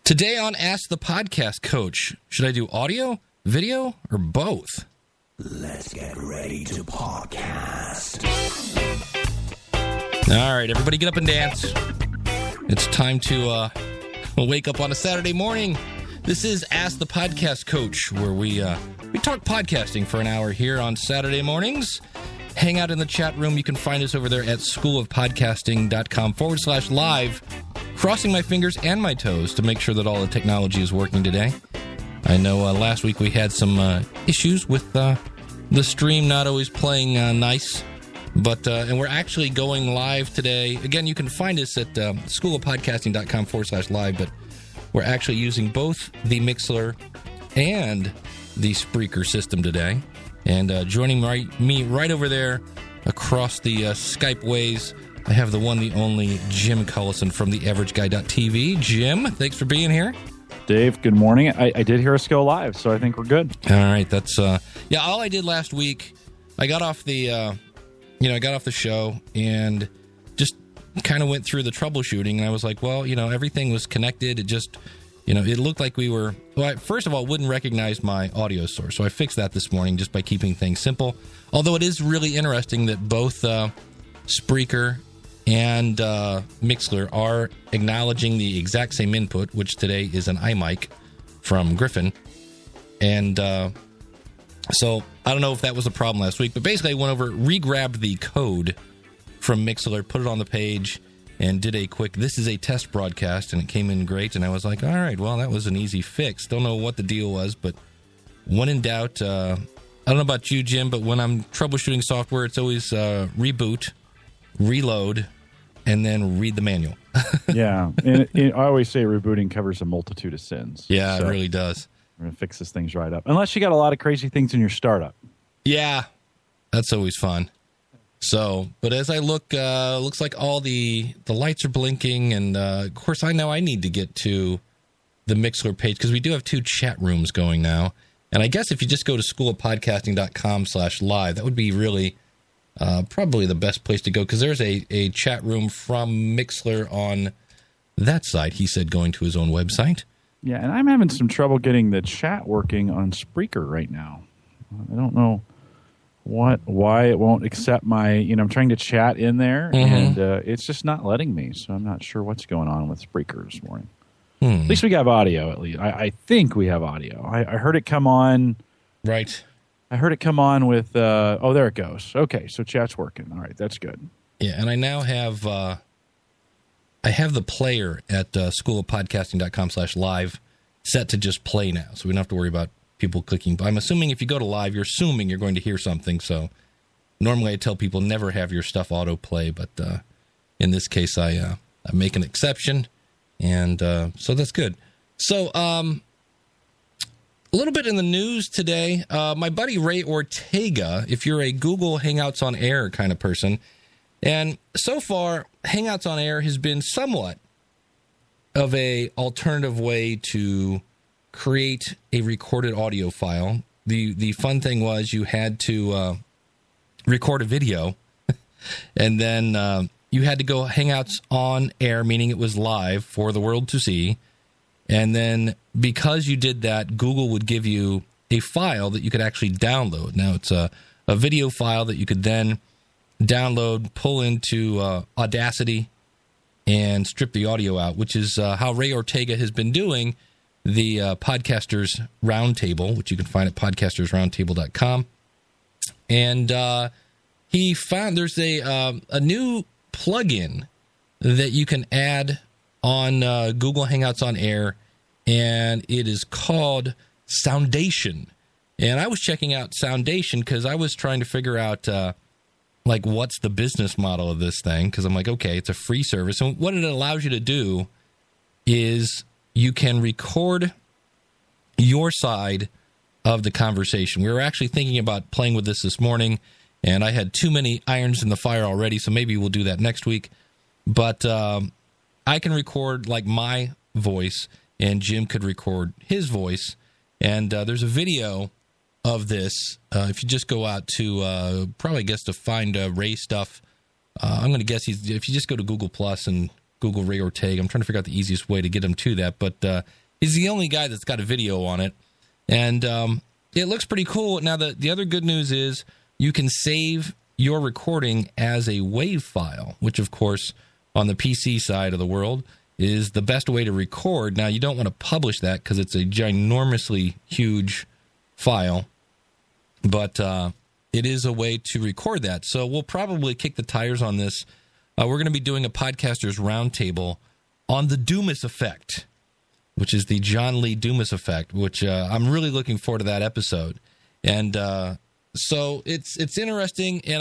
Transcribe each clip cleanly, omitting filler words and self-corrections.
Today on Ask the Podcast Coach, should I do audio, video, or both? Let's get ready to podcast. All right, everybody get up and dance. It's time to wake up on a Saturday morning. This is Ask the Podcast Coach, where we talk podcasting for an hour here on Saturday mornings. Hang out in the chat room. You can find us over there at schoolofpodcasting.com/live. Crossing my fingers and my toes to make sure that all the technology is working today. I know last week we had some issues with the stream not always playing nice, but and we're actually going live today. Again, you can find us at schoolofpodcasting.com/live, but we're actually using both the Mixlr and the Spreaker system today. And joining me right over there across the Skype ways, I have the one, the only Jim Cullison from theaverageguy.tv. Jim, thanks for being here. Dave, good morning. I did hear us go live, so I think we're good. All right, that's all I did last week. I got off the I got off the show and just kind of went through the troubleshooting, and I was like, well, everything was connected. It just, it looked like we were. Well, first of all, it wouldn't recognize my audio source, so I fixed that this morning just by keeping things simple. Although it is really interesting that both Spreaker and Mixlr are acknowledging the exact same input, which today is an iMic from Griffin. And so I don't know if that was a problem last week, but basically I went over, re-grabbed the code from Mixlr, put it on the page, and did a quick, this is a test broadcast, and it came in great. And I was like, all right, well, that was an easy fix. Don't know what the deal was, but when in doubt, I don't know about you, Jim, but when I'm troubleshooting software, it's always reboot, reload, and then read the manual. Yeah. And I always say rebooting covers a multitude of sins. Yeah, so it really does. We're going to fix this things right up. Unless you got a lot of crazy things in your startup. Yeah, that's always fun. So, but as I look, looks like all the lights are blinking. And, of course, I know I need to get to the Mixlr page because we do have 2 chat rooms going now. And I guess if you just go to schoolofpodcasting.com/live, that would be really probably the best place to go because there's a chat room from Mixlr on that side. He said going to his own website. Yeah, and I'm having some trouble getting the chat working on Spreaker right now. I don't know why it won't accept my, I'm trying to chat in there, and it's just not letting me. So I'm not sure what's going on with Spreaker this morning. At least we have audio, at least. I think we have audio. I heard it come on. Right. I heard it come on with, oh, there it goes. Okay, so chat's working. All right, that's good. Yeah, and I now have, I have the player at schoolofpodcasting.com/live set to just play now, so we don't have to worry about people clicking. But I'm assuming if you go to live, you're assuming you're going to hear something, so normally I tell people never have your stuff autoplay, but in this case, I make an exception, and so that's good. So, a little bit in the news today. My buddy Ray Ortega, if you're a Google Hangouts on Air kind of person, and so far, Hangouts on Air has been somewhat of a alternative way to create a recorded audio file. The fun thing was you had to record a video, and then you had to go Hangouts on Air, meaning it was live for the world to see. And then because you did that, Google would give you a file that you could actually download. Now, it's a video file that you could then download, pull into Audacity, and strip the audio out, which is how Ray Ortega has been doing the Podcasters Roundtable, which you can find at podcastersroundtable.com. And he found there's a new plugin that you can add on Google Hangouts on Air, and it is called Soundation. And I was checking out Soundation because I was trying to figure out, what's the business model of this thing? Because I'm like, okay, it's a free service. And what it allows you to do is you can record your side of the conversation. We were actually thinking about playing with this morning, and I had too many irons in the fire already, so maybe we'll do that next week. But I can record my voice, and Jim could record his voice. And there's a video of this. If you just go out to probably to find Ray stuff, I'm going to guess if you just go to Google Plus and Google Ray Ortega. I'm trying to figure out the easiest way to get him to that, but he's the only guy that's got a video on it, and it looks pretty cool. Now, the other good news is you can save your recording as a WAV file, which, of course, on the PC side of the world is the best way to record. Now, you don't want to publish that because it's a ginormously huge file, but it is a way to record that. So we'll probably kick the tires on this. We're going to be doing a Podcasters Roundtable on the Dumas Effect, which is the John Lee Dumas Effect, which I'm really looking forward to that episode. And so it's interesting, and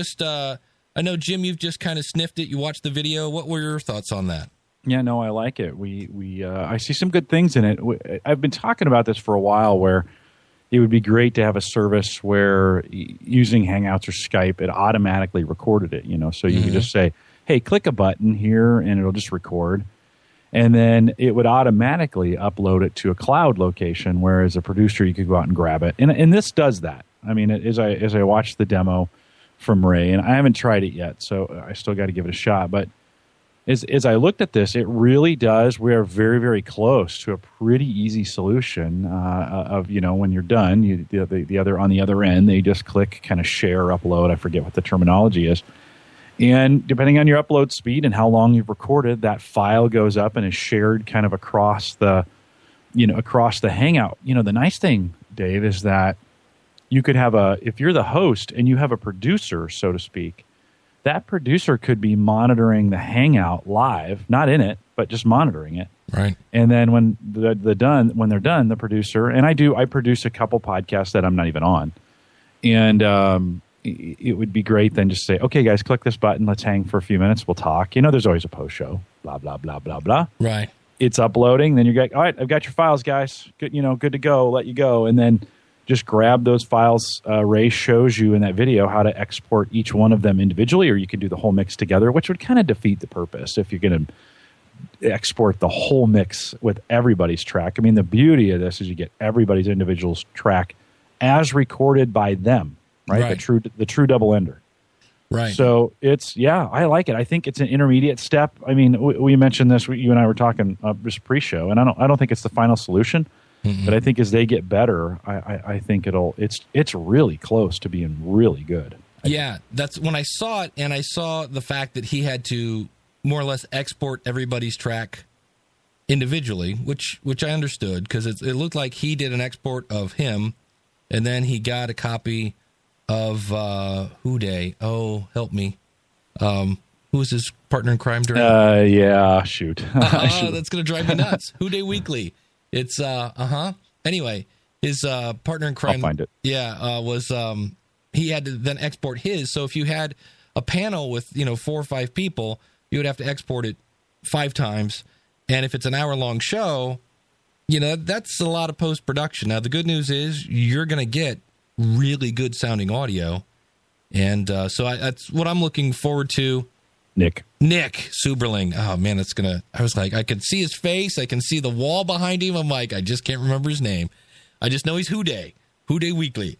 I know, Jim, you've just kind of sniffed it. You watched the video. What were your thoughts on that? Yeah, no, I like it. I see some good things in it. I've been talking about this for a while, where it would be great to have a service where using Hangouts or Skype, it automatically recorded it. So you could just say, "Hey, click a button here," and it'll just record, and then it would automatically upload it to a cloud location. Where as a producer, you could go out and grab it, and this does that. I mean, as I watched the demo from Ray, and I haven't tried it yet, so I still got to give it a shot, but as I looked at this, it really does. We are very, very close to a pretty easy solution of when you're done, the other on the other end, they just click kind of share, upload. I forget what the terminology is, and depending on your upload speed and how long you've recorded, that file goes up and is shared kind of across the Hangout. The nice thing, Dave, is that you could have if you're the host and you have a producer, so to speak. That producer could be monitoring the Hangout live, not in it, but just monitoring it. Right. And then when they're done, the producer, and I produce a couple podcasts that I'm not even on, and it would be great then just say, "Okay, guys, click this button. Let's hang for a few minutes. We'll talk." There's always a post show. Blah blah blah blah blah. Right. It's uploading. Then you're like, "All right, I've got your files, guys. Good, good to go. Let you go." And then just grab those files. Ray shows you in that video how to export each one of them individually, or you could do the whole mix together, which would kind of defeat the purpose if you're going to export the whole mix with everybody's track. I mean, the beauty of this is you get everybody's individual track as recorded by them, right? The true double ender. Right. So I like it. I think it's an intermediate step. I mean, we mentioned this. You and I were talking just pre-show, and I don't think it's the final solution. Mm-hmm. But I think as they get better, I think it's really close to being really good. Yeah, that's when I saw it, and I saw the fact that he had to more or less export everybody's track individually, which I understood, because it looked like he did an export of him, and then he got a copy of Houday. Oh, help me. Who was his partner in crime during? Yeah, shoot. That's going to drive me nuts. Houday Weekly. It's Anyway, his partner in crime. I'll find it. Yeah, was he had to then export his. So if you had a panel with 4 or 5 people, you would have to export it 5 times. And if it's an hour-long show, that's a lot of post-production. Now, the good news is you're going to get really good sounding audio, and so that's what I'm looking forward to. Nick Suberling. Oh man, I was like, I could see his face, I can see the wall behind him. I'm like, I just can't remember his name. I just know he's Houday Weekly,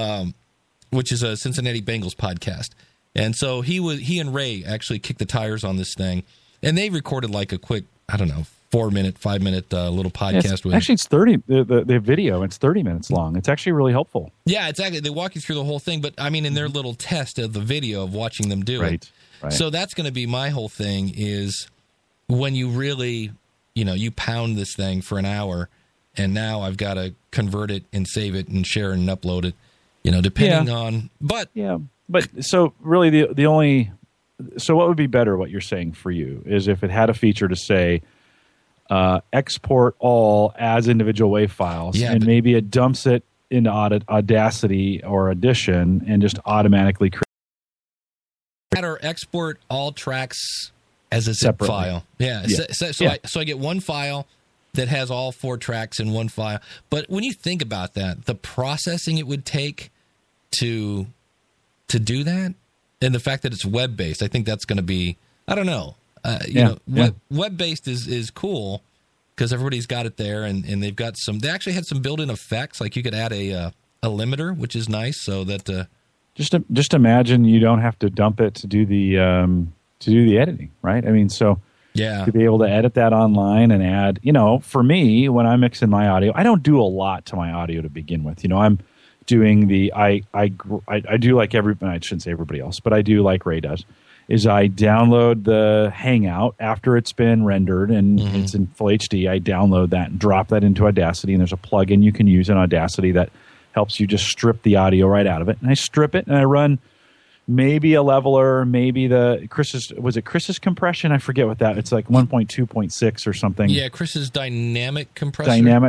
which is a Cincinnati Bengals podcast. And so he and Ray actually kicked the tires on this thing, and they recorded like a quick, 4-minute, 5-minute little podcast with. Actually, it's 30. The video, it's 30 minutes long. It's actually really helpful. Yeah, it's actually, they walk you through the whole thing, but I mean, in their little test of the video of watching them do it. Right. So that's going to be my whole thing, is when you really, you pound this thing for an hour, and now I've got to convert it and save it and share and upload it, depending on. But so really the only, so what would be better? What you're saying for you is if it had a feature to say export all as individual WAV files, and maybe it dumps it into Audacity or Audition and just automatically create. Or export all tracks as a zip file. Yeah. So I get one file that has all 4 tracks in one file. But when you think about that, the processing it would take to do that, and the fact that it's web-based, I think that's going to be, I don't know. Web-based is cool because everybody's got it there, and they've got they actually had some built-in effects, like you could add a limiter, which is nice, so that Just imagine you don't have to dump it to do the editing, right? I mean, so Yeah. To be able to edit that online and add, for me, when I'm mixing my audio, I don't do a lot to my audio to begin with. I'm doing I do like I shouldn't say everybody else, but I do like Ray does, is I download the Hangout after it's been rendered and it's in full HD. I download that and drop that into Audacity, and there's a plugin you can use in Audacity that helps you just strip the audio right out of it. And I strip it and I run maybe a leveler, maybe Chris's compression? I forget what that. It's like 1.2.6 or something. Yeah, Chris's dynamic compressor.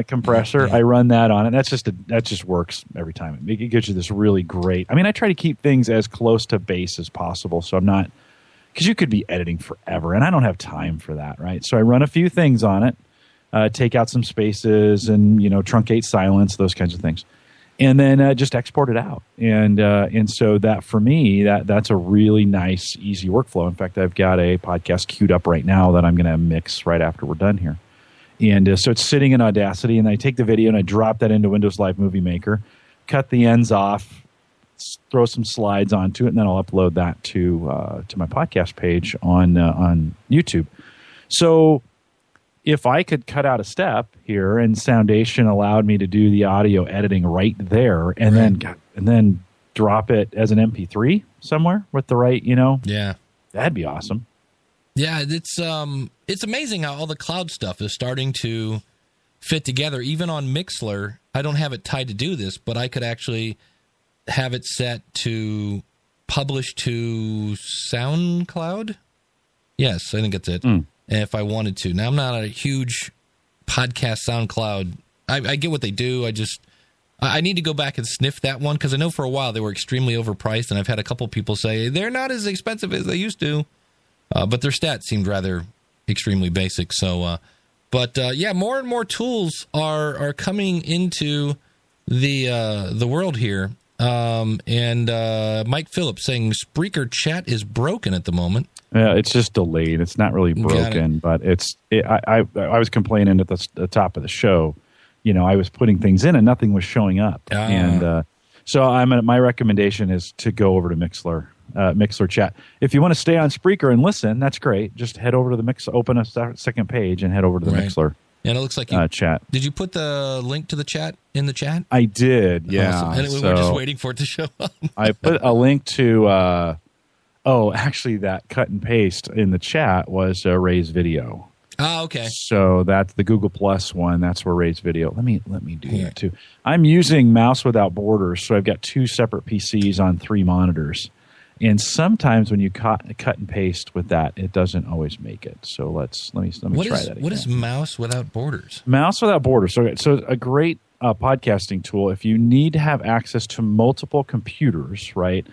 I run that on it. That just works every time. It gives you this really great. I mean, I try to keep things as close to bass as possible, so I'm not, because you could be editing forever, and I don't have time for that, right? So I run a few things on it, take out some spaces, and truncate silence, those kinds of things. And then just export it out, and so that for me that's a really nice, easy workflow. In fact, I've got a podcast queued up right now that I'm going to mix right after we're done here, and so it's sitting in Audacity, and I take the video and I drop that into Windows Live Movie Maker, cut the ends off, throw some slides onto it, and then I'll upload that to my podcast page on YouTube. So if I could cut out a step here and Soundation allowed me to do the audio editing right there and then drop it as an MP3 somewhere with the right, Yeah. That'd be awesome. Yeah, it's amazing how all the cloud stuff is starting to fit together. Even on Mixlr, I don't have it tied to do this, but I could actually have it set to publish to SoundCloud. Yes, I think that's it. If I wanted to. Now, I'm not a huge podcast SoundCloud. I get what they do. I need to go back and sniff that one, because I know for a while they were extremely overpriced, and I've had a couple people say they're not as expensive as they used to, but their stats seemed rather extremely basic. So, yeah, more and more tools are coming into the world here. And Mike Phillips saying Spreaker chat is broken at the moment. Yeah, it's just delayed. It's not really broken, but I was complaining at the top of the show. I was putting things in and nothing was showing up. And so my recommendation is to go over to Mixlr chat. If you want to stay on Spreaker and listen, that's great. Just head over to the open a second page and head over to the Mixlr. And it looks like chat. Did you put the link to the chat in the chat? I did, yeah. Awesome. And we're just waiting for it to show up. I put a link to... actually, that cut and paste in the chat was Ray's video. Oh, okay. So that's the Google Plus one. That's where Ray's video. Let me do that too. I'm using Mouse Without Borders, so I've got 2 separate PCs on 3 monitors. And sometimes when you cut and paste with that, it doesn't always make it. So let me try that again. What is Mouse Without Borders? Mouse Without Borders. So a great podcasting tool. If you need to have access to multiple computers, right?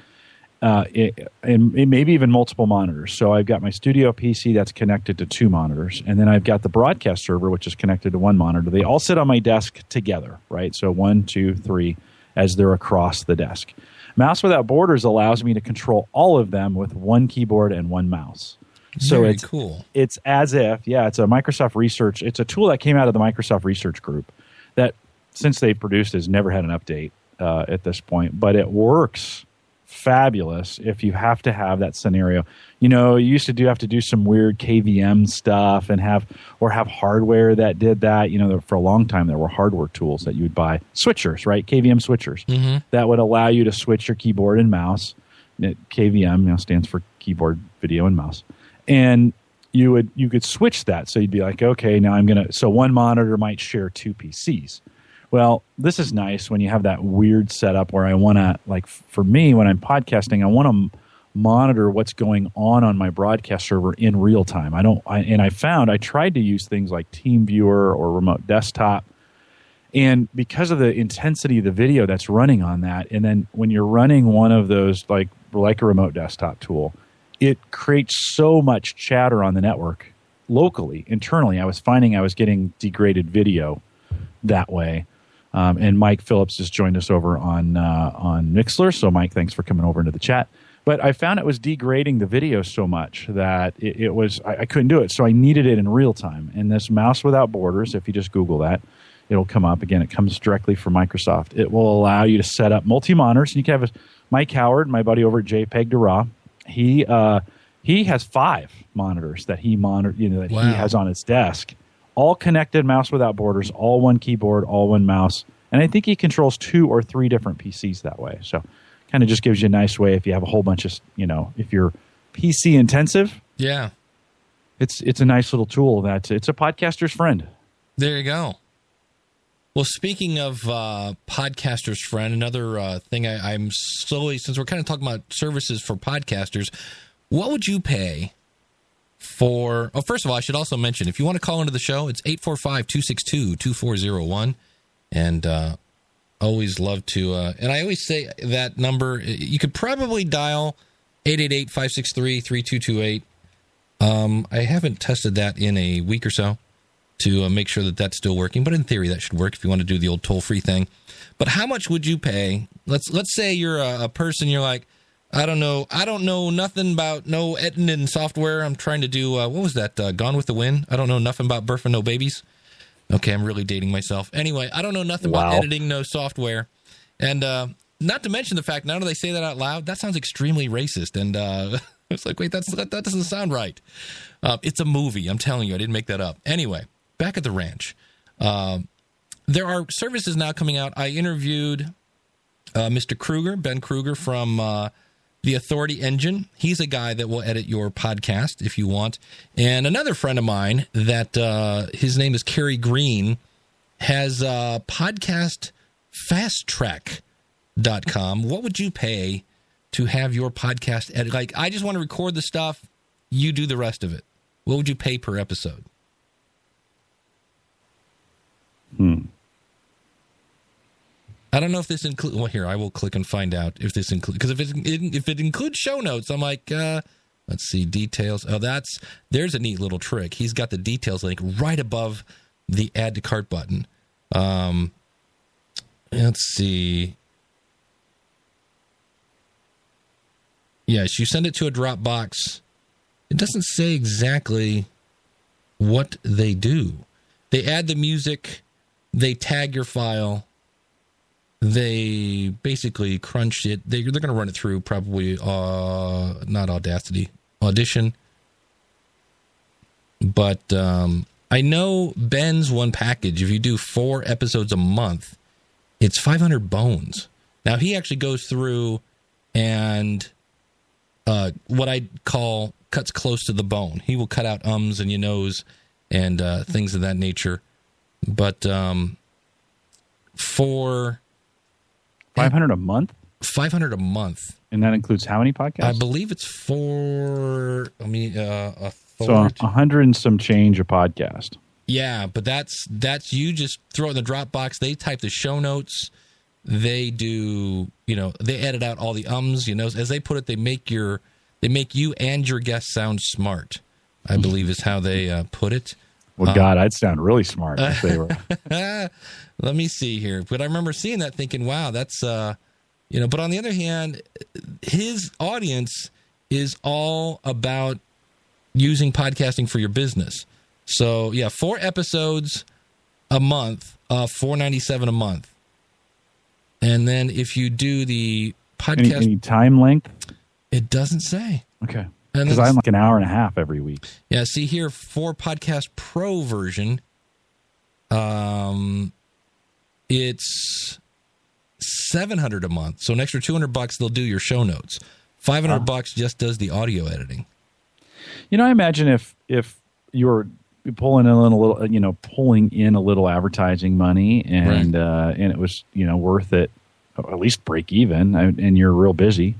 And maybe even multiple monitors. So I've got my studio PC that's connected to 2 monitors, and then I've got the broadcast server, which is connected to 1 monitor. They all sit on my desk together, right? So 1, 2, 3, as they're across the desk. Mouse Without Borders allows me to control all of them with 1 keyboard and 1 mouse. So Very cool. It's as if, it's a Microsoft Research. It's a tool that came out of the Microsoft Research Group that, since they produced, has never had an update at this point, but it works fabulous if you have to have that scenario. You used to have to do some weird KVM stuff and have hardware that did that. For a long time there were hardware tools that you would buy, switchers, right? KVM switchers that would allow you to switch your keyboard and mouse. KVM stands for keyboard, video, and mouse. And you could switch that. So you'd be like, okay, now so 1 monitor might share 2 PCs. Well, this is nice when you have that weird setup where I want to, like, for me, when I'm podcasting, I want to monitor what's going on my broadcast server in real time. I tried to use things like TeamViewer or Remote Desktop, and because of the intensity of the video that's running on that, and then when you're running one of those, like a Remote Desktop tool, it creates so much chatter on the network locally, internally. I was finding I was getting degraded video that way. And Mike Phillips just joined us over on Mixlr. So, Mike, thanks for coming over into the chat. But I found it was degrading the video so much that I couldn't do it. So I needed it in real time. And this Mouse Without Borders, if you just Google that, it'll come up. Again, it comes directly from Microsoft. It will allow you to set up multi-monitors. And you can have Mike Howard, my buddy over at JPEG to Raw. He He has 5 monitors that he that Wow. he has on his desk, all connected, mouse without borders, all one keyboard, all one mouse, and I think he controls 2 or 3 different PCs that way. So, kind of just gives you a nice way if you have a whole bunch of if you're PC intensive. Yeah. It's a nice little tool that it's a podcaster's friend. There you go. Well, speaking of podcaster's friend, another thing I'm slowly, since we're kind of talking about services for podcasters, what would you pay for? Oh, first of all, I should also mention, if you want to call into the show, it's 845-262-2401. And always love to, and I always say that number, you could probably dial 888-563-3228. I haven't tested that in a week or so to make sure that that's still working, but in theory that should work if you want to do the old toll-free thing. But how much would you pay? Let's say you're a person, you're like, I don't know nothing about no editing software. I'm trying to do, what was that, Gone with the Wind? I don't know nothing about birthing no babies. Okay, I'm really dating myself. Anyway, I don't know nothing about editing no software. And not to mention the fact, now that they say that out loud, that sounds extremely racist. And it's like, wait, that doesn't sound right. It's a movie. I'm telling you, I didn't make that up. Anyway, back at the ranch. There are services now coming out. I interviewed Mr. Kruger, Ben Kruger from The Authority Engine. He's a guy that will edit your podcast if you want. And another friend of mine that his name is Kerry Green has podcast fasttrack.com. What would you pay to have your podcast edit? Like, I just want to record the stuff. You do the rest of it. What would you pay per episode? I don't know if this includes. Well, here I will click and find out if this includes. Because if it includes show notes, I'm like, let's see, details. Oh, there's a neat little trick. He's got the details link right above the add to cart button. Let's see. Yes, you send it to a Dropbox. It doesn't say exactly what they do. They add the music. They tag your file. They basically crunch it. They're going to run it through probably not Audacity, Audition. But I know Ben's one package, if you do 4 episodes a month, it's 500 bones. Now, he actually goes through and what I call cuts close to the bone. He will cut out ums and knows and things of that nature. But for 500 a month? 500 a month. And that includes how many podcasts? I believe it's a so 100 and some change a podcast. Yeah, but that's you just throw it in the Dropbox. They type the show notes. They do, they edit out all the ums, as they put it, they make you and your guests sound smart, I believe is how they put it. Well, God, I'd sound really smart if they were. Let me see here. But I remember seeing that thinking, wow, that's, but on the other hand, his audience is all about using podcasting for your business. So, yeah, 4 episodes a month, $4.97 a month. And then if you do the podcast... Any time length? It doesn't say. Okay. Because I'm like an hour and a half every week. Yeah, see here, for Podcast Pro version, it's $700 a month. So an extra $200, they'll do your show notes. $500 just does the audio editing. I imagine if you were pulling in a little advertising money and it was worth it, at least break even, and you're real busy.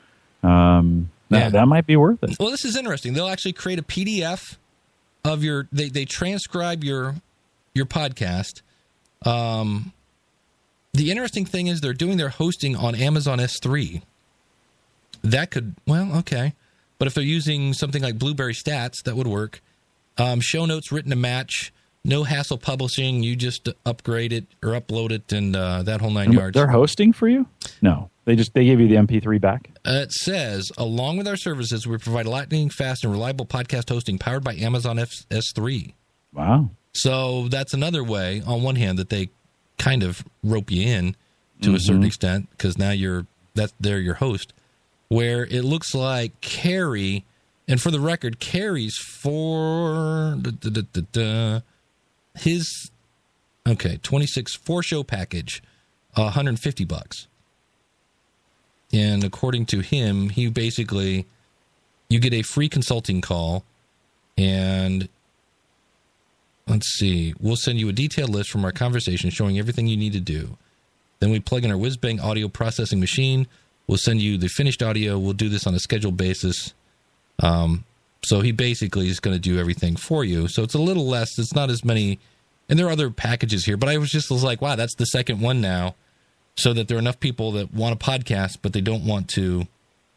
That might be worth it. Well, this is interesting. They'll actually create a PDF of your. They transcribe your podcast. The interesting thing is they're doing their hosting on Amazon S3. That could okay, but if they're using something like Blueberry Stats, that would work. Show notes written to match. No hassle publishing. You just upgrade it or upload it, and that whole 9 yards. They're hosting for you? No. They give you the MP3 back? It says, along with our services, we provide lightning fast and reliable podcast hosting powered by Amazon S3. Wow. So that's another way, on one hand, that they kind of rope you in to a certain extent, because now they're your host, where it looks like Carrie And for the record, Carrie's for his 26 4-show package, $150. And according to him, he basically, you get a free consulting call, and let's see, we'll send you a detailed list from our conversation showing everything you need to do. Then we plug in our whiz-bang audio processing machine. We'll send you the finished audio. We'll do this on a scheduled basis. So he basically is going to do everything for you. So it's a little less. It's not as many. And there are other packages here. But I was like, wow, that's the second one now. So that there are enough people that want a podcast, but they don't want to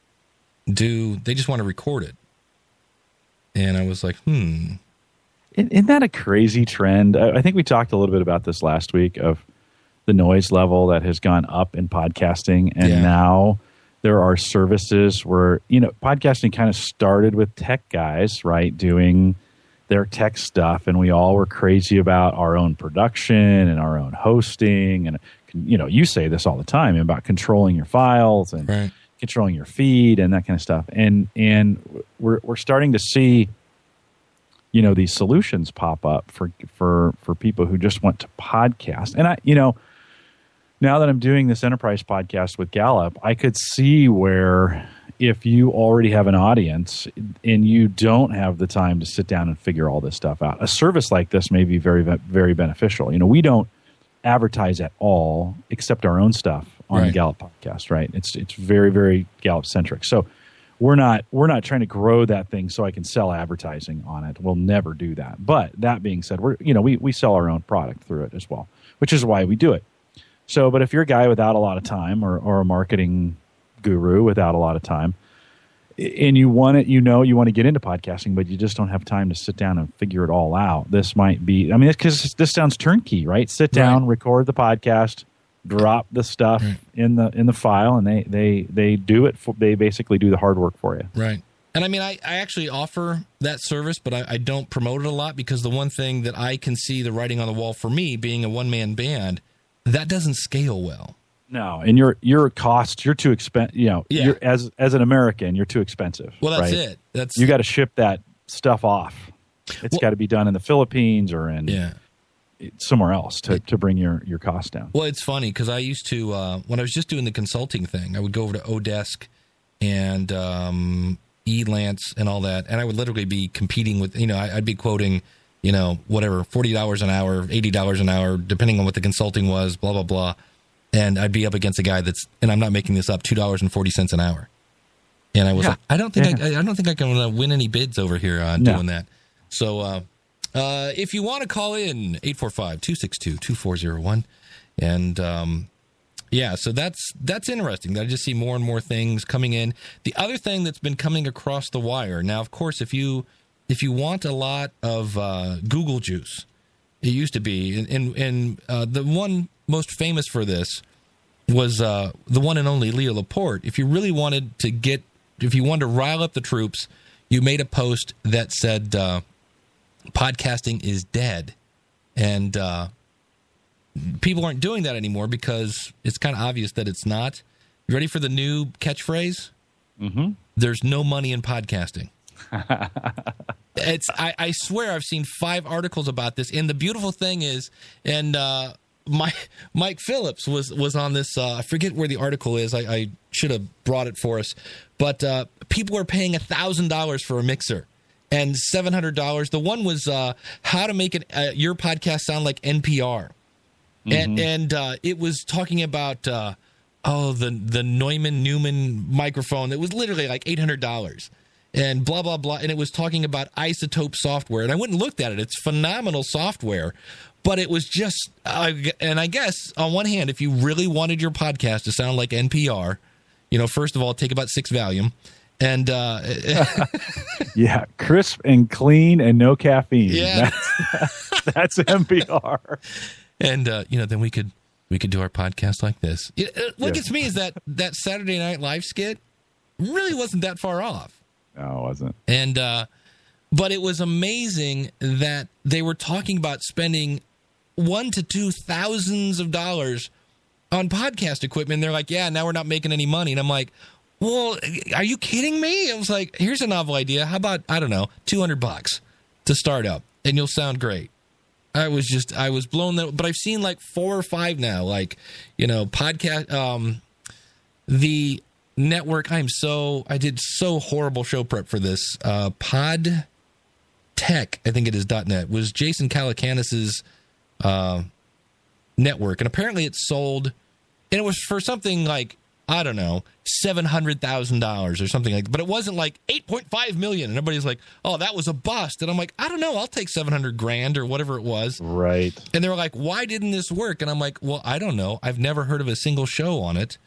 they just want to record it. And I was like, Isn't that a crazy trend? I think we talked a little bit about this last week of the noise level that has gone up in podcasting. And now there are services where, podcasting kind of started with tech guys, right, doing their tech stuff. And we all were crazy about our own production and our own hosting. And, you say this all the time about controlling your files and controlling your feed and that kind of stuff. And we're starting to see, these solutions pop up for people who just want to podcast. And now that I'm doing this enterprise podcast with Gallup, I could see where if you already have an audience and you don't have the time to sit down and figure all this stuff out, a service like this may be very, very beneficial. We don't advertise at all except our own stuff on the Gallup podcast, right? It's very, very Gallup centric. So we're not trying to grow that thing so I can sell advertising on it. We'll never do that. But that being said, we sell our own product through it as well, which is why we do it. So, but if you're a guy without a lot of time or a marketing guru without a lot of time and you want to get into podcasting, but you just don't have time to sit down and figure it all out. This might be, because this sounds turnkey, right? Sit down, record the podcast, drop the stuff in the file, and they do it. They basically do the hard work for you. Right. And I actually offer that service, but I don't promote it a lot because the one thing that I can see the writing on the wall for me being a one-man band, that doesn't scale well. No, and your cost, you're too expensive. You're, as an American, you're too expensive. Well, that's it. You got to ship that stuff off. It's got to be done in the Philippines or in somewhere else to bring your cost down. Well, it's funny because I used to when I was just doing the consulting thing, I would go over to Odesk and Elance and all that, and I would literally be competing with. I'd be quoting. Whatever, $40 an hour, $80 an hour, depending on what the consulting was, blah, blah, blah. And I'd be up against a guy and I'm not making this up, $2.40 an hour. And I was like, I don't think I can win any bids over here on doing that. So if you want to call in, 845-262-2401. And so that's interesting. I just see more and more things coming in. The other thing that's been coming across the wire, now, of course, if you want a lot of Google juice, it used to be, and the one most famous for this was the one and only Leo Laporte. If you wanted to rile up the troops, you made a post that said podcasting is dead. And people aren't doing that anymore because it's kind of obvious that it's not. You ready for the new catchphrase? Mm-hmm. There's no money in podcasting. I swear I've seen 5 articles about this, and the beautiful thing is, and Mike Phillips was on this. I forget where the article is. I should have brought it for us, but people are paying $1,000 for a mixer and $700. The one was how to make your podcast sound like NPR, and it was talking about the Neumann Newman microphone that was literally like $800. And blah, blah, blah. And it was talking about Isotope software. And I went and looked at it. It's phenomenal software. But it was just, and I guess, on one hand, if you really wanted your podcast to sound like NPR, first of all, take about 6 Valium. And yeah, crisp and clean and no caffeine. Yeah. That's NPR. And, then we could do our podcast like this. What gets me is that Saturday Night Live skit really wasn't that far off. No, it wasn't. And but it was amazing that they were talking about spending $1,000 to $2,000 on podcast equipment. They're like, yeah, now we're not making any money. And I'm like, well, are you kidding me? I was like, here's a novel idea. How about, I don't know, $200 to start up, and you'll sound great. I was blown that, but I've seen like 4 or 5 now, like, podcast, the network. I did so horrible show prep for this. Pod Tech, I think it is .net, was Jason Calacanis's network, and apparently it sold, and it was for something like, I don't know, $700,000 or something like, but it wasn't like 8.5 million. And everybody's like, oh, that was a bust. And I'm like, I don't know, I'll take $700,000 or whatever it was. Right. And they were like, why didn't this work? And I'm like, well, I don't know. I've never heard of a single show on it.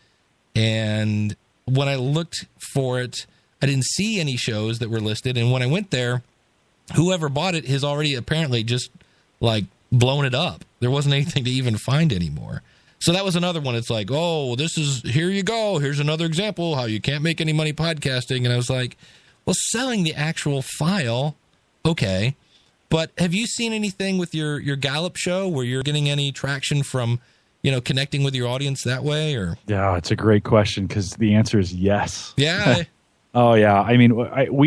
And when I looked for it, I didn't see any shows that were listed. And when I went there, whoever bought it has already apparently just like blown it up. There wasn't anything to even find anymore. So that was another one. It's like, oh, here you go. Here's another example how you can't make any money podcasting. And I was like, well, selling the actual file, okay. But have you seen anything with your Gallup show where you're getting any traction from, connecting with your audience that way? Or yeah, it's a great question because the answer is yes. Yeah. Oh, yeah. I mean,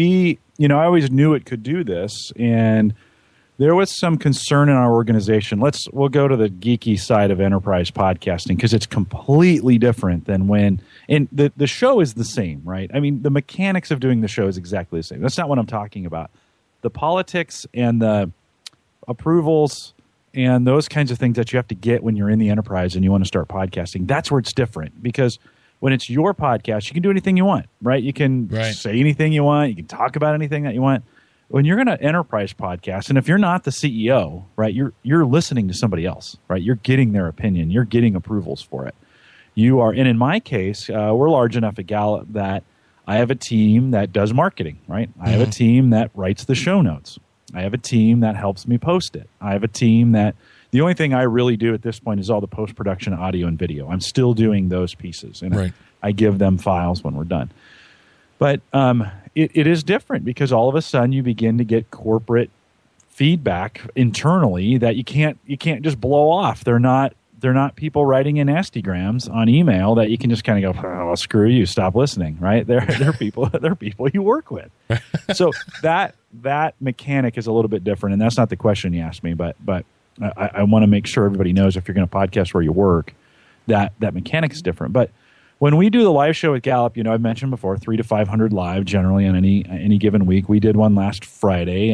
I always knew it could do this, and there was some concern in our organization. We'll go to the geeky side of enterprise podcasting because it's completely different than and the show is the same, right? I mean, the mechanics of doing the show is exactly the same. That's not what I'm talking about. The politics and the approvals and those kinds of things that you have to get when you're in the enterprise and you want to start podcasting, that's where it's different because when it's your podcast, you can do anything you want, right? You can say anything you want. You can talk about anything that you want. When you're in an enterprise podcast, and if you're not the CEO, right, you're listening to somebody else, right? You're getting their opinion. You're getting approvals for it. You are, and in my case, we're large enough at Gallup that I have a team that does marketing, right? I have a team that writes the show notes. I have a team that helps me post it. I have a team that the only thing I really do at this point is all the post-production audio and video. I'm still doing those pieces, and I give them files when we're done. But it is different because all of a sudden you begin to get corporate feedback internally that you can't just blow off. They're not people writing in nastygrams on email that you can just kind of go, oh, screw you, stop listening, right? They're people you work with. So that mechanic is a little bit different, and that's not the question you asked me, but I want to make sure everybody knows if you're going to podcast where you work, that mechanic is different. But when we do the live show with Gallup, I've mentioned before, 300 to 500 live generally on any given week. We did one last Friday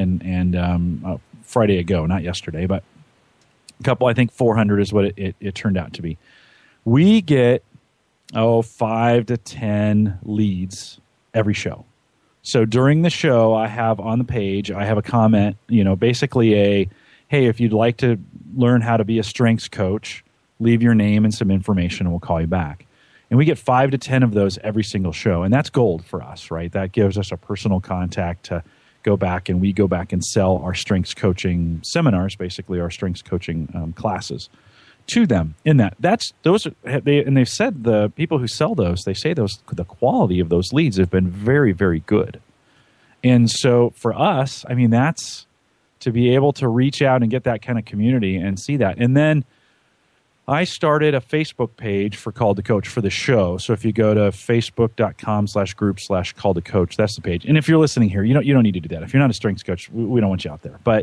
and Friday ago, not yesterday, but a couple. I think 400 is what it turned out to be. We get 5 to 10 leads every show. So during the show, I have on the page, I have a comment, basically hey, if you'd like to learn how to be a strengths coach, leave your name and some information, and we'll call you back. And we get 5 to 10 of those every single show. And that's gold for us, right? That gives us a personal contact to go back, and we go back and sell our strengths coaching seminars, basically our strengths coaching classes to them. In that, they've said the people who sell those, they say the quality of those leads have been very, very good. And so for us, I mean, that's to be able to reach out and get that kind of community and see that. And then I started a Facebook page for Called to Coach for the show. So if you go to facebook.com/group/Called to Coach, that's the page. And if you're listening here, you don't need to do that. If you're not a strengths coach, we don't want you out there. But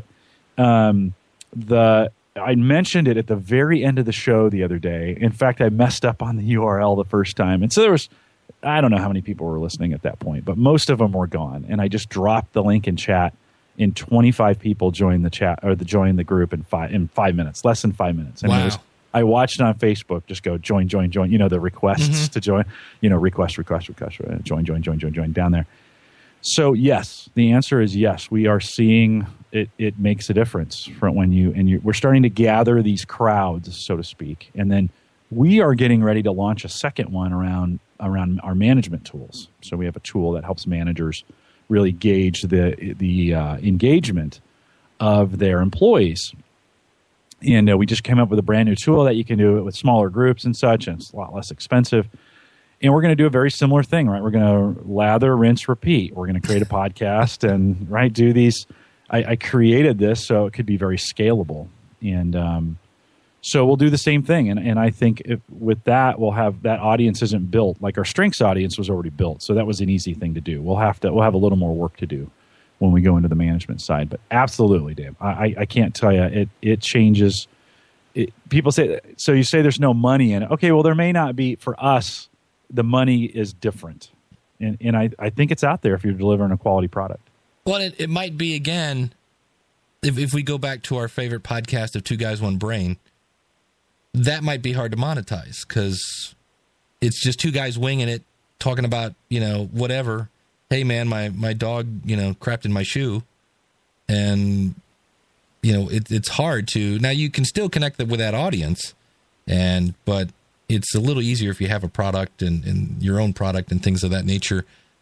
I mentioned it at the very end of the show the other day. In fact, I messed up on the URL the first time. And so there was, I don't know how many people were listening at that point, but most of them were gone. And I just dropped the link in chat, and 25 people joined the chat or joined the group in 5 minutes, less than 5 minutes. And wow. I watched it on Facebook, just go join, the requests to join, request, join down there. So yes, the answer is yes. We are seeing it makes a difference from when we're starting to gather these crowds, so to speak. And then we are getting ready to launch a second one around our management tools. So we have a tool that helps managers really gauge the engagement of their employees. And we just came up with a brand new tool that you can do it with smaller groups and such, and it's a lot less expensive. And we're going to do a very similar thing, right? We're going to lather, rinse, repeat. We're going to create a podcast and do these. I created this so it could be very scalable. And So we'll do the same thing. And I think with that, we'll have that audience isn't built. Like our strengths audience was already built. So that was an easy thing to do. We'll have a little more work to do when we go into the management side. But absolutely, Dave, I can't tell you, it changes. People say, so you say there's no money in it. Okay, well, there may not be. For us, the money is different. And I think it's out there if you're delivering a quality product. Well, it might be, again, if we go back to our favorite podcast of Two Guys, One Brain, that might be hard to monetize because it's just two guys winging it, talking about, whatever. Hey, man, my dog, crapped in my shoe. And, it's hard to. Now, you can still connect with that audience, but it's a little easier if you have a product and your own product and things of that nature.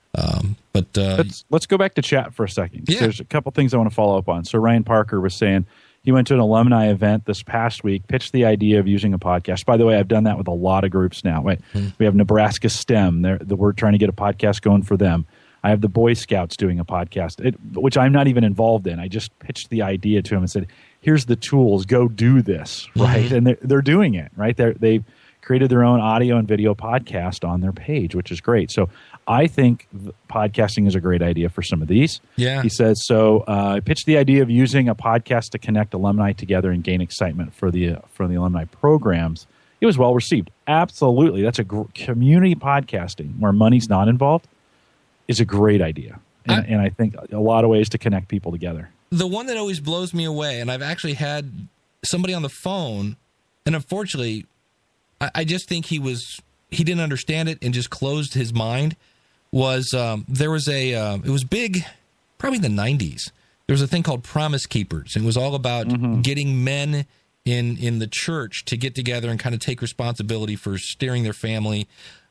Let's go back to chat for a second. Yeah. There's a couple things I want to follow up on. So Ryan Parker was saying he went to an alumni event this past week, pitched the idea of using a podcast. By the way, I've done that with a lot of groups now. We have Nebraska STEM. We're trying to get a podcast going for them. I have the Boy Scouts doing a podcast, which I'm not even involved in. I just pitched the idea to them and said, here's the tools, go do this, right? And they're doing it, right? They've created their own audio and video podcast on their page, which is great. So I think podcasting is a great idea for some of these. Yeah. He says, I pitched the idea of using a podcast to connect alumni together and gain excitement for the alumni programs. It was well received. Absolutely. That's community podcasting where money's not involved is a great idea. And I think a lot of ways to connect people together. The one that always blows me away, and I've actually had somebody on the phone, and unfortunately, I just think he didn't understand it and just closed his mind, was there was it was big, probably in the 90s. There was a thing called Promise Keepers. It was all about getting men in the church to get together and kind of take responsibility for steering their family.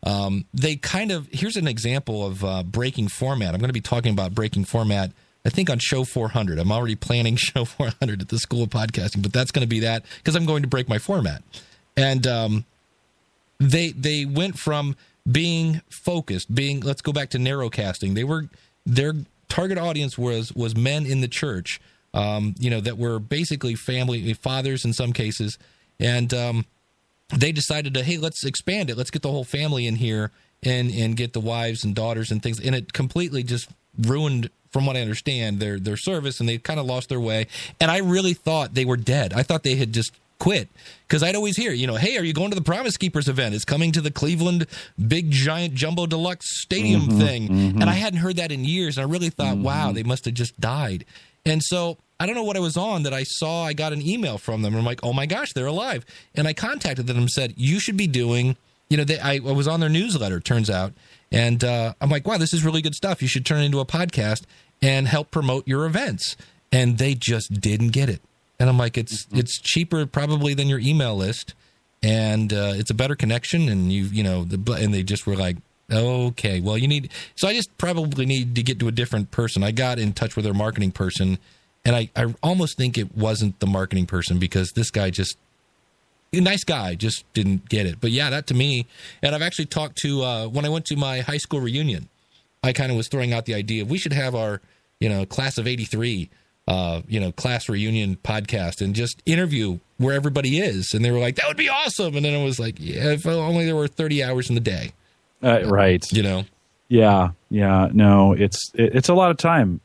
Here's an example of breaking format. I'm going to be talking about breaking format, I think, on show 400. I'm already planning show 400 at the School of Podcasting, but that's going to be that because I'm going to break my format. And they went from being focused, let's go back to narrowcasting. Their target audience was men in the church, that were basically family, fathers in some cases. And they decided to, hey, let's expand it. Let's get the whole family in here and get the wives and daughters and things. And it completely just ruined, from what I understand, their service, and they kind of lost their way. And I really thought they were dead. I thought they had just quit, because I'd always hear, hey, are you going to the Promise Keepers event? It's coming to the Cleveland big giant jumbo deluxe stadium thing. And I hadn't heard that in years. And I really thought, wow, they must have just died. And so I don't know what I was on that I got an email from them. And I'm like, oh my gosh, they're alive. And I contacted them and said, you should be doing, I was on their newsletter, turns out. And I'm like, wow, this is really good stuff. You should turn it into a podcast and help promote your events. And they just didn't get it. And I'm like, it's cheaper probably than your email list, and it's a better connection. And and they just were like, okay, well, so I just probably need to get to a different person. I got in touch with their marketing person, and I almost think it wasn't the marketing person, because this guy a nice guy, just didn't get it. But yeah, that to me, and I've actually talked to, when I went to my high school reunion, I kind of was throwing out the idea of we should have our, class of 83, class reunion podcast and just interview where everybody is. And they were like, that would be awesome. And then I was like, yeah, if only there were 30 hours in the day. Right. Yeah. No, it's a lot of time.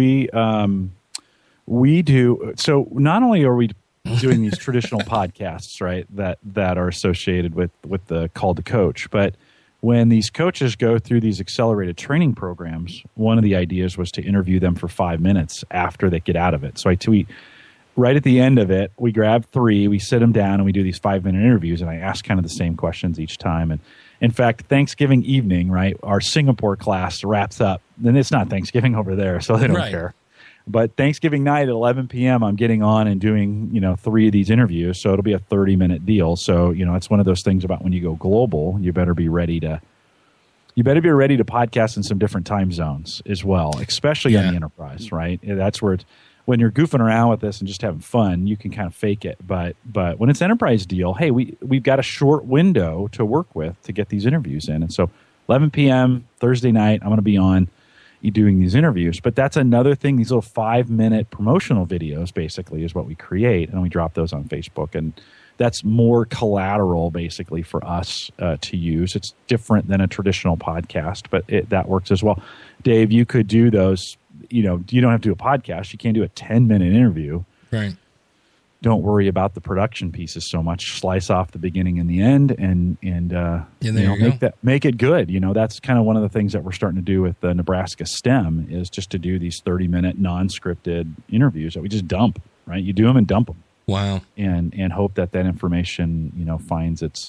We do. So not only are we doing these traditional podcasts, right, that are associated with the Call to Coach, but when these coaches go through these accelerated training programs, one of the ideas was to interview them for 5 minutes after they get out of it. So I tweet right at the end of it, we grab 3, we sit them down, and we do these 5-minute interviews, and I ask kind of the same questions each time. And in fact, Thanksgiving evening, right, our Singapore class wraps up. And it's not Thanksgiving over there, so they don't care. But Thanksgiving night at 11 p.m., I'm getting on and doing, 3 of these interviews. So it'll be a 30-minute deal. So, it's one of those things about when you go global, you better be ready to podcast in some different time zones as well, especially on the enterprise, right? That's where when you're goofing around with this and just having fun, you can kind of fake it. But when it's enterprise deal, hey, we've got a short window to work with to get these interviews in. And so 11 p.m. Thursday night, I'm going to be on doing these interviews. But that's another thing. These little 5-minute promotional videos basically is what we create, and we drop those on Facebook. And that's more collateral basically for us to use. It's different than a traditional podcast, but that works as well. Dave, you could do those. You don't have to do a podcast. You can't do a 10-minute interview. Right. Don't worry about the production pieces so much. Slice off the beginning and the end, and make it good. That's kind of one of the things that we're starting to do with the Nebraska STEM is just to do these 30-minute non-scripted interviews that we just dump. Right, you do them and dump them. Wow. And hope that information finds its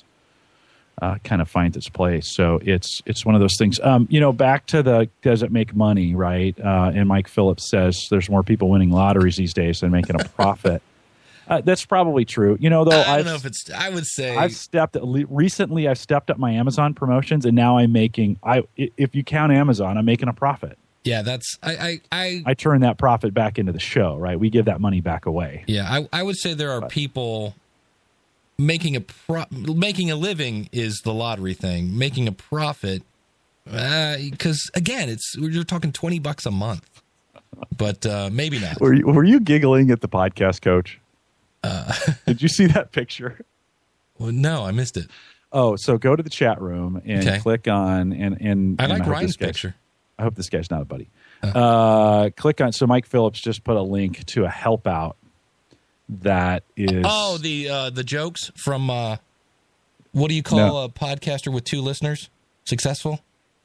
place. So it's one of those things. Back to the does it make money, right? And Mike Phillips says there's more people winning lotteries these days than making a profit. That's probably true. Though I don't know if it's. I would say I've stepped up my Amazon promotions, and now I'm making. If you count Amazon, I'm making a profit. Yeah, that's I turn that profit back into the show, right? We give that money back away. Yeah, I would say there are people making a living is the lottery thing. Making a profit, because again, you're talking $20 a month, but maybe not. Were you giggling at the podcast, Coach? Did you see that picture? Well, no, I missed it. Oh, so go to the chat room and click on and I like Ryan's picture. I hope this guy's not a buddy. Click on. So Mike Phillips just put a link to a help out that is. Oh, the jokes from what do you call a podcaster with 2 listeners? Successful.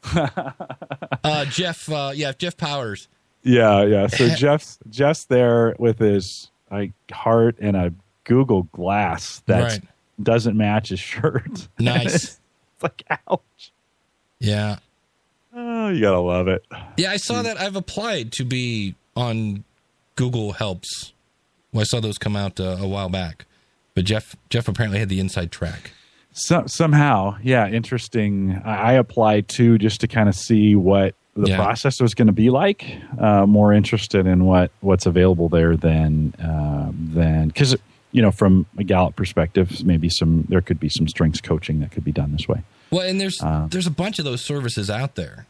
Jeff Powers. Yeah. So Jeff's there with his heart and a Google Glass that doesn't match his shirt. Nice. It's like, ouch. Yeah. Oh, you gotta love it. Yeah, I saw that. I've applied to be on Google Helps. Well, I saw those come out a while back, but Jeff apparently had the inside track. Somehow, yeah, interesting. I applied too just to kind of see what the process was going to be like. More interested in what's available there than because from a Gallup perspective, maybe there could be some strengths coaching that could be done this way. Well, and there's a bunch of those services out there.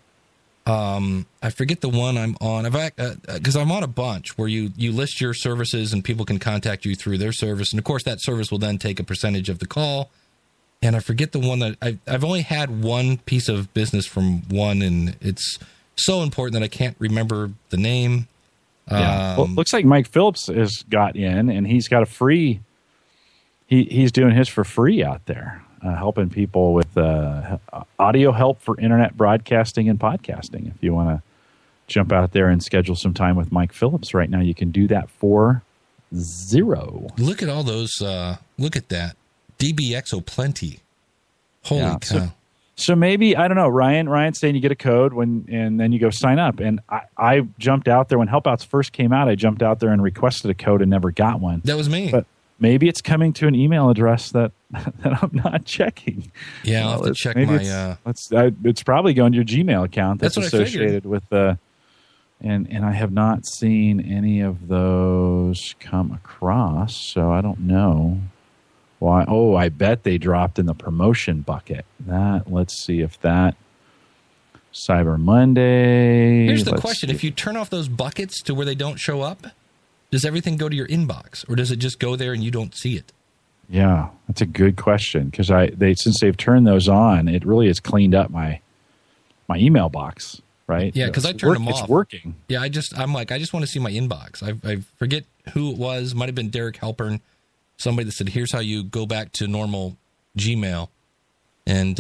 I forget the one I'm on, because I'm on a bunch where you list your services and people can contact you through their service, and of course that service will then take a percentage of the call. And I forget the one that I've only had one piece of business from one, and it's so important that I can't remember the name. Yeah. Well, it looks like Mike Phillips has got in, and he's got a free. He's doing his for free out there. Helping people with audio help for internet broadcasting and podcasting. If you want to jump out there and schedule some time with Mike Phillips right now, you can do that for $0. Look at all those. Look at that. DBXO plenty. Holy cow. So maybe, I don't know, Ryan's saying you get a code and then you go sign up. And I jumped out there when Helpouts first came out. I jumped out there and requested a code and never got one. That was me. But maybe it's coming to an email address that I'm not checking. Yeah, I'll have to check my. It's probably going to your Gmail account that's what associated with the. And I have not seen any of those come across, so I don't know why. Oh, I bet they dropped in the promotion bucket. Let's see if that. Cyber Monday. Here's the question: if you turn off those buckets to where they don't show up, does everything go to your inbox, or does it just go there and you don't see it? Yeah, that's a good question, because since they've turned those on, it really has cleaned up my email box, right? Yeah, because I turned them off. It's working. Yeah, I just want to see my inbox. I forget who it was. Might have been Derek Halpern, somebody that said, "Here's how you go back to normal Gmail," and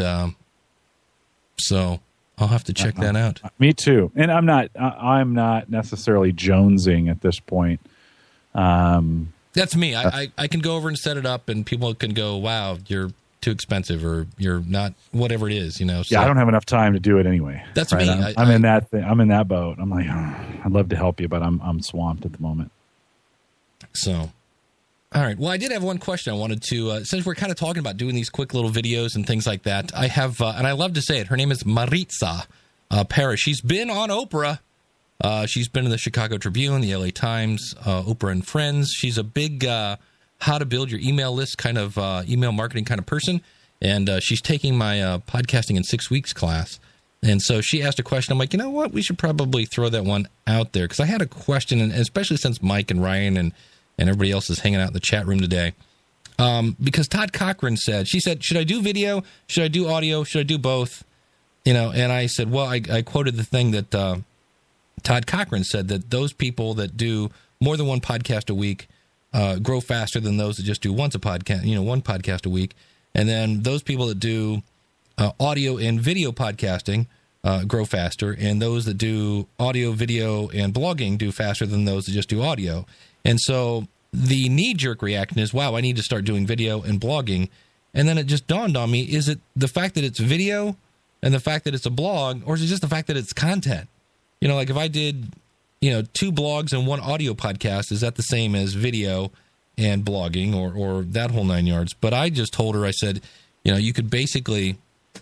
so I'll have to check that out. Me too, and I'm not necessarily jonesing at this point. That's me. I can go over and set it up, and people can go, "Wow, you're too expensive," or "You're not," whatever it is, So, yeah, I don't have enough time to do it anyway. That's right? me. I'm in that thing. I'm in that boat. I'm like, I'd love to help you, but I'm swamped at the moment. So, all right. Well, I did have one question I wanted to. Since we're kind of talking about doing these quick little videos and things like that, I have, and I love to say it. Her name is Maritza Parrish. She's been on Oprah. She's been in the Chicago Tribune, the LA Times, Oprah and Friends. She's a big how to build your email list kind of email marketing kind of person. And she's taking my podcasting in 6 weeks class. And so she asked a question. I'm like, you know what? We should probably throw that one out there. Because I had a question, and especially since Mike and Ryan and everybody else is hanging out in the chat room today. because Todd Cochran said, should I do video? Should I do audio? Should I do both? And I said, well, I quoted the thing that Todd Cochran said, that those people that do more than one podcast a week grow faster than those that just do one podcast a week. And then those people that do audio and video podcasting grow faster, and those that do audio, video, and blogging do faster than those that just do audio. And so the knee-jerk reaction is, wow, I need to start doing video and blogging. And then it just dawned on me, is it the fact that it's video and the fact that it's a blog, or is it just the fact that it's content? Like if I did, 2 blogs and 1 audio podcast, is that the same as video and blogging or that whole 9 yards? But I just told her, I said, you could basically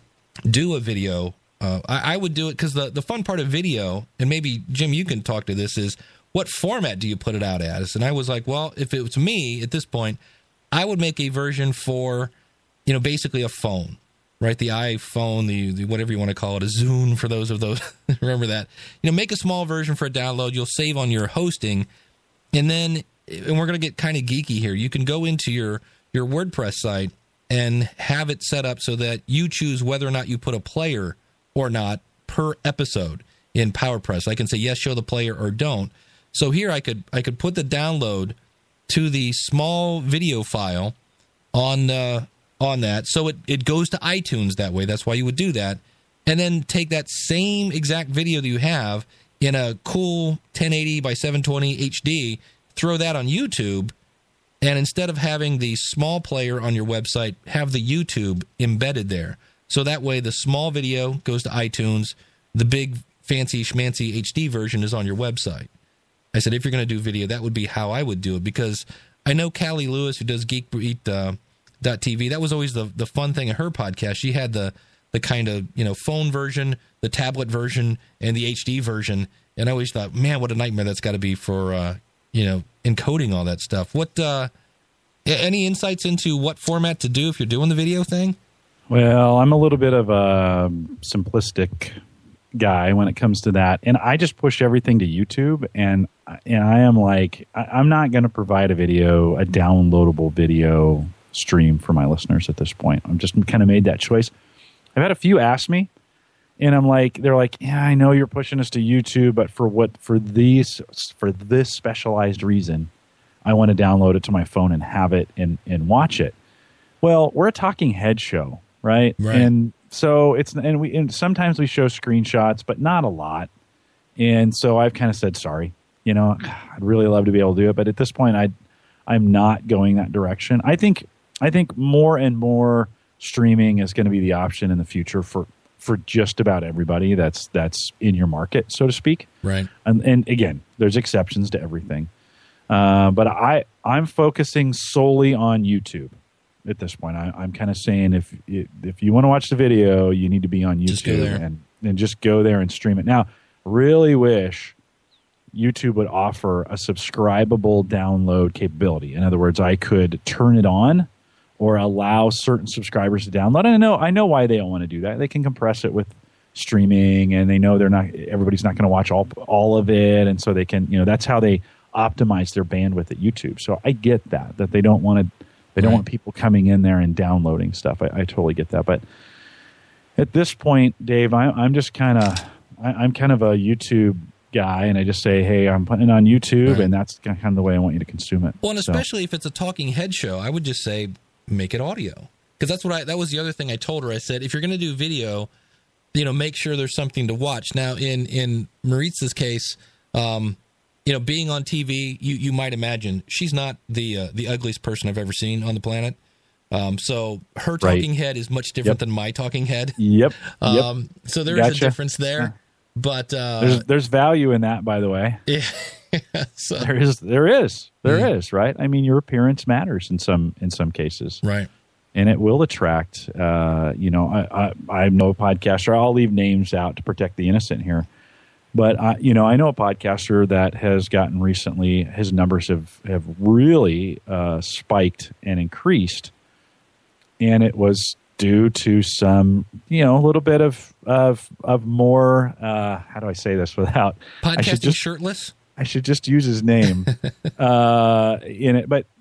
do a video. I would do it because the fun part of video, and maybe, Jim, you can talk to this, is what format do you put it out as? And I was like, well, if it was me at this point, I would make a version for, basically a phone, right? The iPhone, the whatever you want to call it, a Zune for those remember that. Make a small version for a download. You'll save on your hosting. And then, and we're going to get kind of geeky here, you can go into your WordPress site and have it set up so that you choose whether or not you put a player or not per episode in PowerPress. I can say, yes, show the player, or don't. So here I could put the download to the small video file on that. So it goes to iTunes that way. That's why you would do that. And then take that same exact video that you have in a cool 1080 by 720 HD, throw that on YouTube, and instead of having the small player on your website, have the YouTube embedded there. So that way the small video goes to iTunes, the big fancy schmancy HD version is on your website. I said, if you're going to do video, that would be how I would do it, because I know Callie Lewis, who does GeekBeat.tv, that was always the fun thing of her podcast. She had the kind of, phone version, the tablet version, and the HD version. And I always thought, man, what a nightmare that's got to be for, encoding all that stuff. What, any insights into what format to do if you're doing the video thing? Well, I'm a little bit of a simplistic guy when it comes to that, and I just push everything to YouTube, and I am like, I'm not going to provide a downloadable video stream for my listeners at this point. I'm just kind of made that choice. I've had a few ask me, and they're like, yeah, I know you're pushing us to YouTube, but for this specialized reason, I want to download it to my phone and have it and watch it. Well, we're a talking head show, right? And so and sometimes we show screenshots, but not a lot. And so I've kind of said, sorry, I'd really love to be able to do it, but at this point, I'm not going that direction. I think more and more streaming is going to be the option in the future for just about everybody that's in your market, so to speak. Right. And again, there's exceptions to everything. But I'm focusing solely on YouTube at this point. I'm kind of saying if you want to watch the video, you need to be on YouTube and just go there and stream it. Now, really wish YouTube would offer a subscribable download capability. In other words, I could turn it on or allow certain subscribers to download. And I know why they don't want to do that. They can compress it with streaming, and they know everybody's not going to watch all of it, and so they can, that's how they optimize their bandwidth at YouTube. So I get that they don't want people coming in there and downloading stuff. I totally get that. But at this point, Dave, I'm just kind of a YouTube guy, and I just say, hey, I'm putting it on YouTube, right, and that's kind of the way I want you to consume it. Well, and especially if it's a talking head show, I would just say make it audio, because that was the other thing I told her. I said, if you're going to do video, make sure there's something to watch. Now, in Maritz's case, being on TV, you might imagine she's not the ugliest person I've ever seen on the planet. So her talking head is much different than my talking head. Yep. So there is a difference there. But there's value in that, by the way. Yeah. So, there is, right? I mean, your appearance matters in some cases, right? And it will attract. I'm no podcaster. I'll leave names out to protect the innocent here. But I know a podcaster that has gotten recently. His numbers have really spiked and increased, and it was due to some, a little bit of more. How do I say this without podcasting shirtless? I should just use his name in it. But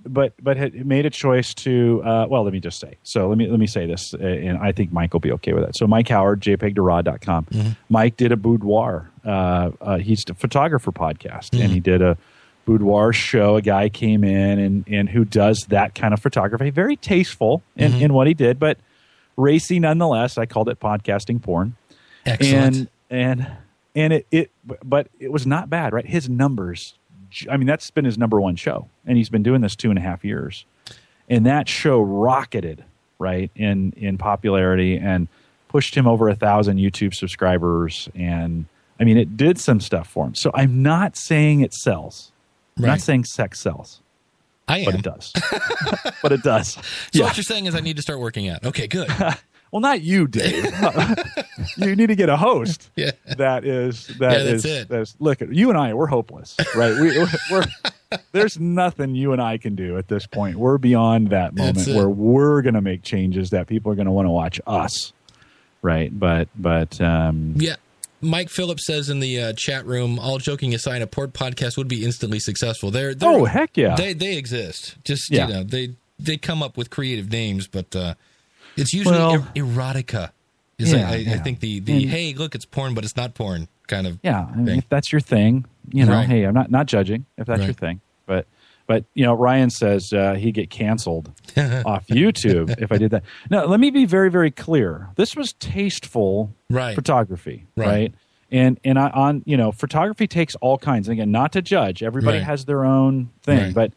had made a choice to. Well, let me just say. So let me say this, and I think Mike will be okay with that. So Mike Howard, jpeg-to-raw.com. Mm-hmm. Mike did a boudoir. He's a photographer podcast, and he did a boudoir show. A guy came in and who does that kind of photography. Very tasteful in what he did, but racy nonetheless. I called it podcasting porn. Excellent. And it was not bad, right? His numbers. I mean, that's been his number one show, and he's been doing this 2.5 years. And that show rocketed, right, in popularity and pushed him over 1,000 YouTube subscribers. And I mean, it did some stuff for him. So I'm not saying it sells. I'm not saying sex sells. I am. But it does. But it does. So what you're saying is I need to start working out. Okay, good. Well, not you, Dave. You need to get a host. Yeah. That's it. Look, you and I, we're hopeless, right? We're there's nothing you and I can do at this point. We're beyond that moment where we're going to make changes that people are going to want to watch us, right? But yeah. Mike Phillips says in the chat room, all joking aside, a porn podcast would be instantly successful. They're heck yeah, they exist. Just you know, they come up with creative names, but. It's usually erotica. I think the hey, look, it's porn, but it's not porn kind of thing. I mean, if that's your thing, hey, I'm not judging if that's your thing. But Ryan says he'd get canceled off YouTube if I did that. Now, let me be very, very clear. This was tasteful photography, right? And photography takes all kinds. And again, not to judge. Everybody has their own thing, but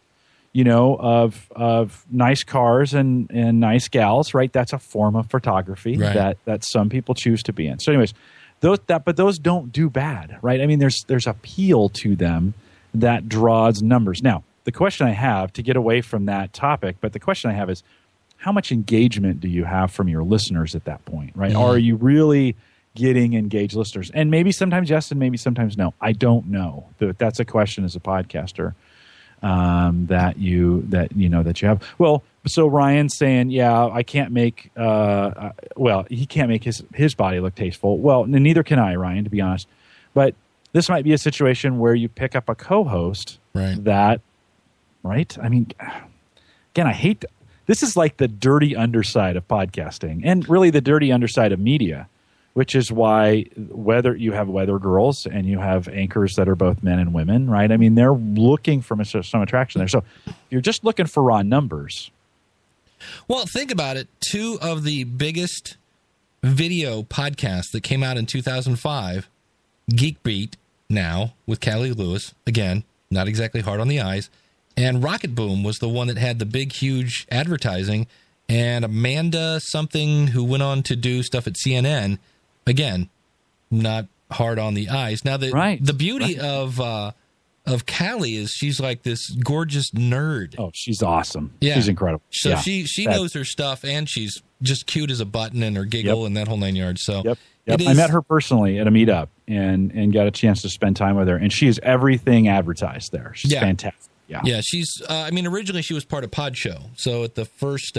of nice cars and nice gals, right? That's a form of photography that some people choose to be in. So anyways, those don't do bad, right? I mean, there's appeal to them that draws numbers. Now, the question I have, to get away from that topic, but the question I have is, how much engagement do you have from your listeners at that point, right? Mm-hmm. Are you really getting engaged listeners? And maybe sometimes yes, and maybe sometimes no. I don't know. That's a question as a podcaster. That you have. Well, so Ryan's saying, I can't make, he can't make his body look tasteful. Well, neither can I, Ryan, to be honest. But this might be a situation where you pick up a co-host that, right? I mean, again, I hate, this is like the dirty underside of podcasting and really the dirty underside of media, which is why whether you have weather girls and you have anchors that are both men and women, right? I mean, they're looking for some attraction there. So if you're just looking for raw numbers. Well, think about it. 2 of the biggest video podcasts that came out in 2005, Geek Beat now with Callie Lewis, again, not exactly hard on the eyes, and Rocket Boom was the one that had the big, huge advertising, and Amanda something who went on to do stuff at CNN. Again, not hard on the eyes. Now, the beauty of Callie is she's like this gorgeous nerd. Oh, she's awesome. Yeah. She's incredible. So she knows her stuff, and she's just cute as a button and her giggle and that whole 9 yards. So I met her personally at a meetup and got a chance to spend time with her, and she is everything advertised there. She's fantastic. Yeah, she's, originally she was part of Pod Show. So at the first,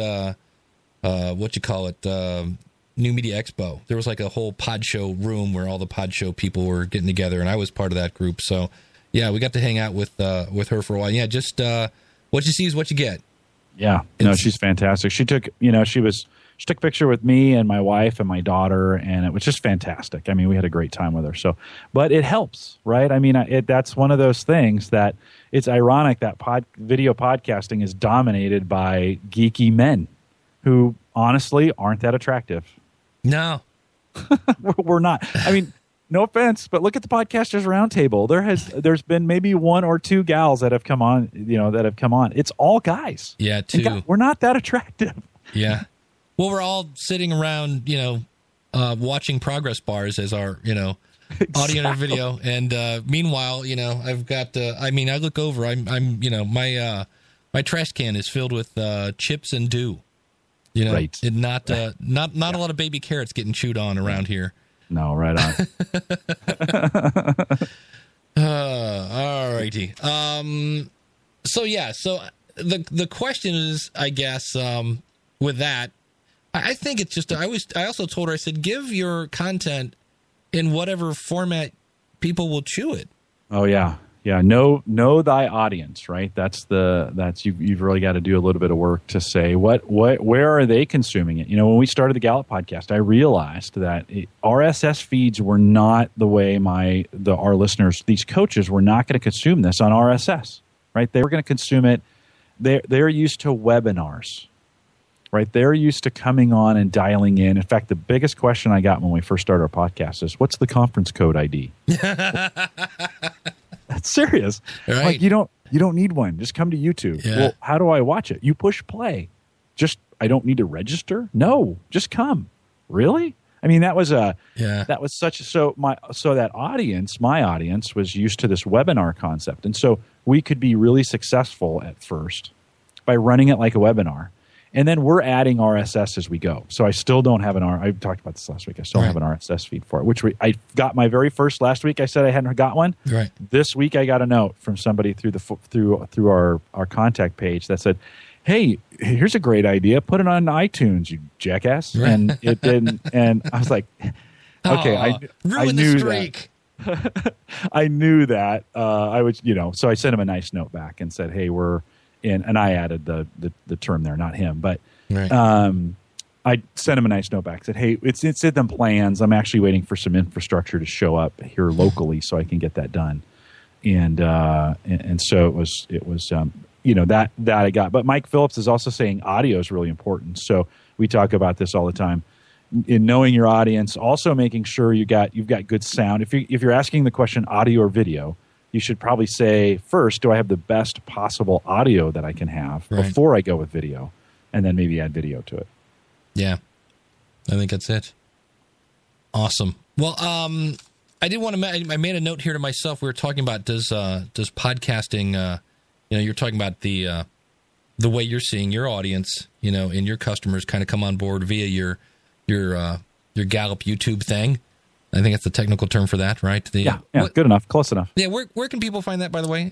New Media Expo, there was like a whole Pod Show room where all the Pod Show people were getting together, and I was part of that group. So, we got to hang out with her for a while. Yeah, just what you see is what you get. Yeah, she's fantastic. She took, she took a picture with me and my wife and my daughter, and it was just fantastic. I mean, we had a great time with her. So, but it helps, right? I mean, that's one of those things that it's ironic that video podcasting is dominated by geeky men who honestly aren't that attractive. No. We're not. I mean, no offense, but look at the Podcasters Roundtable. There's been maybe 1 or 2 gals that have come on, It's all guys. Yeah, 2. We're not that attractive. Yeah. Well, we're all sitting around, watching progress bars as our, audio and video. And meanwhile, I've got, I look over, my trash can is filled with chips and dew. And not a lot of baby carrots getting chewed on around here. No, right on. All righty. So the question is, I guess, with that, I think it's just, I also told her, I said, give your content in whatever format people will chew it. Oh, yeah. Know thy audience, right? That's you've really got to do a little bit of work to say where are they consuming it. When we started the Gallup podcast, I realized that RSS feeds were not the way our listeners, these coaches, were not going to consume this on RSS, right? They were going to consume it. They're used to webinars, right? They're used to coming on and dialing in. In fact, the biggest question I got when we first started our podcast is, "What's the conference code ID?" That's serious. Right. Like, you don't need one. Just come to YouTube. Yeah. Well, how do I watch it? You push play. I don't need to register? No, just come. Really? I mean, that was my audience was used to this webinar concept. And so we could be really successful at first by running it like a webinar. And then we're adding RSS as we go. So I still don't have I talked about this last week. I still don't have an RSS feed for it, which I got my very first last week. I said I hadn't got one. Right. This week I got a note from somebody through our contact page that said, "Hey, here's a great idea. Put it on iTunes, you jackass." Right. And it didn't. And I was like, okay, I knew the streak. that. I knew that. I would, so I sent him a nice note back and said, "Hey, we're in," and I added the term there, not him, but I sent him a nice note back. Said, "Hey, it's in the plans. I'm actually waiting for some infrastructure to show up here locally so I can get that done." And so it was that I got. But Mike Phillips is also saying audio is really important. So we talk about this all the time. In knowing your audience, also making sure you've got good sound. If you're asking the question audio or video, you should probably say first, do I have the best possible audio that I can have before I go with video, and then maybe add video to it. Yeah, I think that's it. Awesome. Well, I did want to. I made a note here to myself. We were talking about does podcasting. You're talking about the way you're seeing your audience, and your customers kind of come on board via your Gallup YouTube thing. I think that's the technical term for that, right? Good enough, close enough. Yeah, where can people find that, by the way?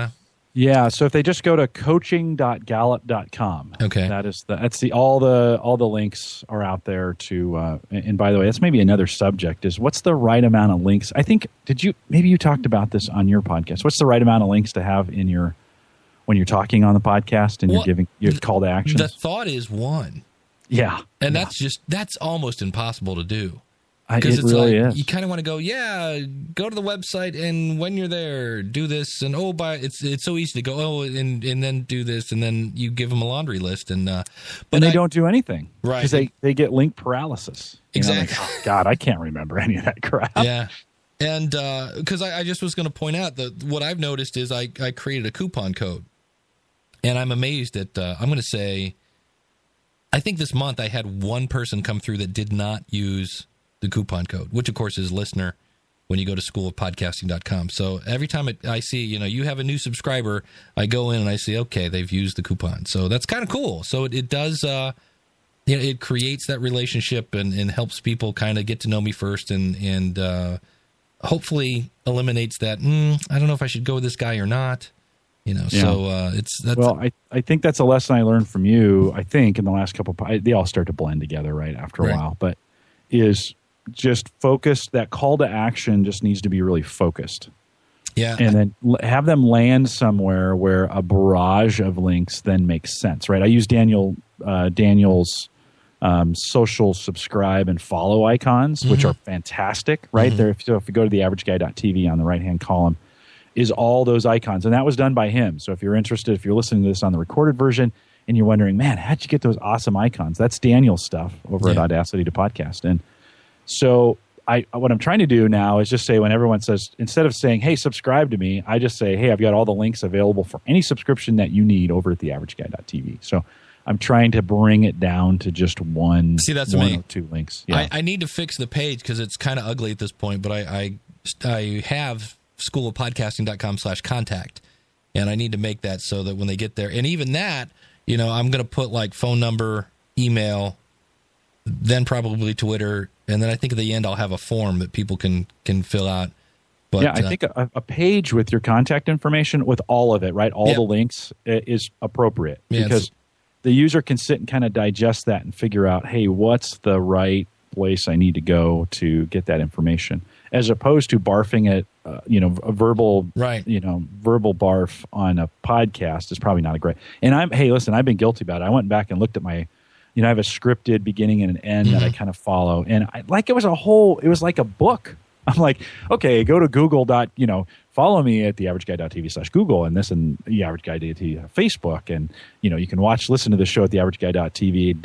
So if they just go to coaching.gallup.com, okay, that's all the links are out there to. And by the way, that's maybe another subject is what's the right amount of links? I think maybe you talked about this on your podcast. What's the right amount of links to have in when you're talking on the podcast and you're giving your call to action? The thought is one. Yeah, and that's almost impossible to do. Because it's really is. You kind of want to go to the website, and when you're there, do this, and it's so easy to go, and then do this, and then you give them a laundry list, but they don't do anything, right? Because they get link paralysis. Exactly. God, I can't remember any of that crap. Yeah, and because I just was going to point out that what I've noticed is I created a coupon code, and I'm amazed at I'm going to say, I think this month I had one person come through that did not use the coupon code, which of course is listener when you go to schoolofpodcasting.com. So every time I see, you have a new subscriber, I go in and I see, okay, they've used the coupon. So that's kind of cool. So it does, it creates that relationship and helps people kind of get to know me first and hopefully eliminates that, I don't know if I should go with this guy or not. So I think that's a lesson I learned from you, I think, in the last couple of, they all start to blend together after a while, but is just focused. That call to action just needs to be really focused. Yeah. And then have them land somewhere where a barrage of links then makes sense, right? I use Daniel's social subscribe and follow icons, which are fantastic, right? There. So if you go to theaverageguy.tv on the right-hand column is all those icons. And that was done by him. So if you're interested, if you're listening to this on the recorded version and you're wondering, man, how'd you get those awesome icons? That's Daniel's stuff over at Audacity to Podcast. And so what I'm trying to do now is just say when everyone says, instead of saying, hey, subscribe to me, I just say, hey, I've got all the links available for any subscription that you need over at theaverageguy.tv. So I'm trying to bring it down to just one. See, that's one or two links. Yeah. I need to fix the page because it's kind of ugly at this point, but I have schoolofpodcasting.com/contact, and I need to make that so that when they get there, and even that, I'm going to put like phone number, email, then probably Twitter, and then I think at the end I'll have a form that people can fill out. But I think a page with your contact information with all of it, right? All the links is appropriate because the user can sit and kind of digest that and figure out, hey, what's the right place I need to go to get that information. as opposed to barfing at, a verbal, right. Verbal barf on a podcast is probably not a great. And I've been guilty about it. I went back and looked at my, I have a scripted beginning and an end that I kind of follow. And it was like a book. I'm like, okay, go to Google. Follow me at theaverageguy.tv/Google and this and theaverageguy.tv Facebook. And, you can listen to the show at theaverageguy.tv,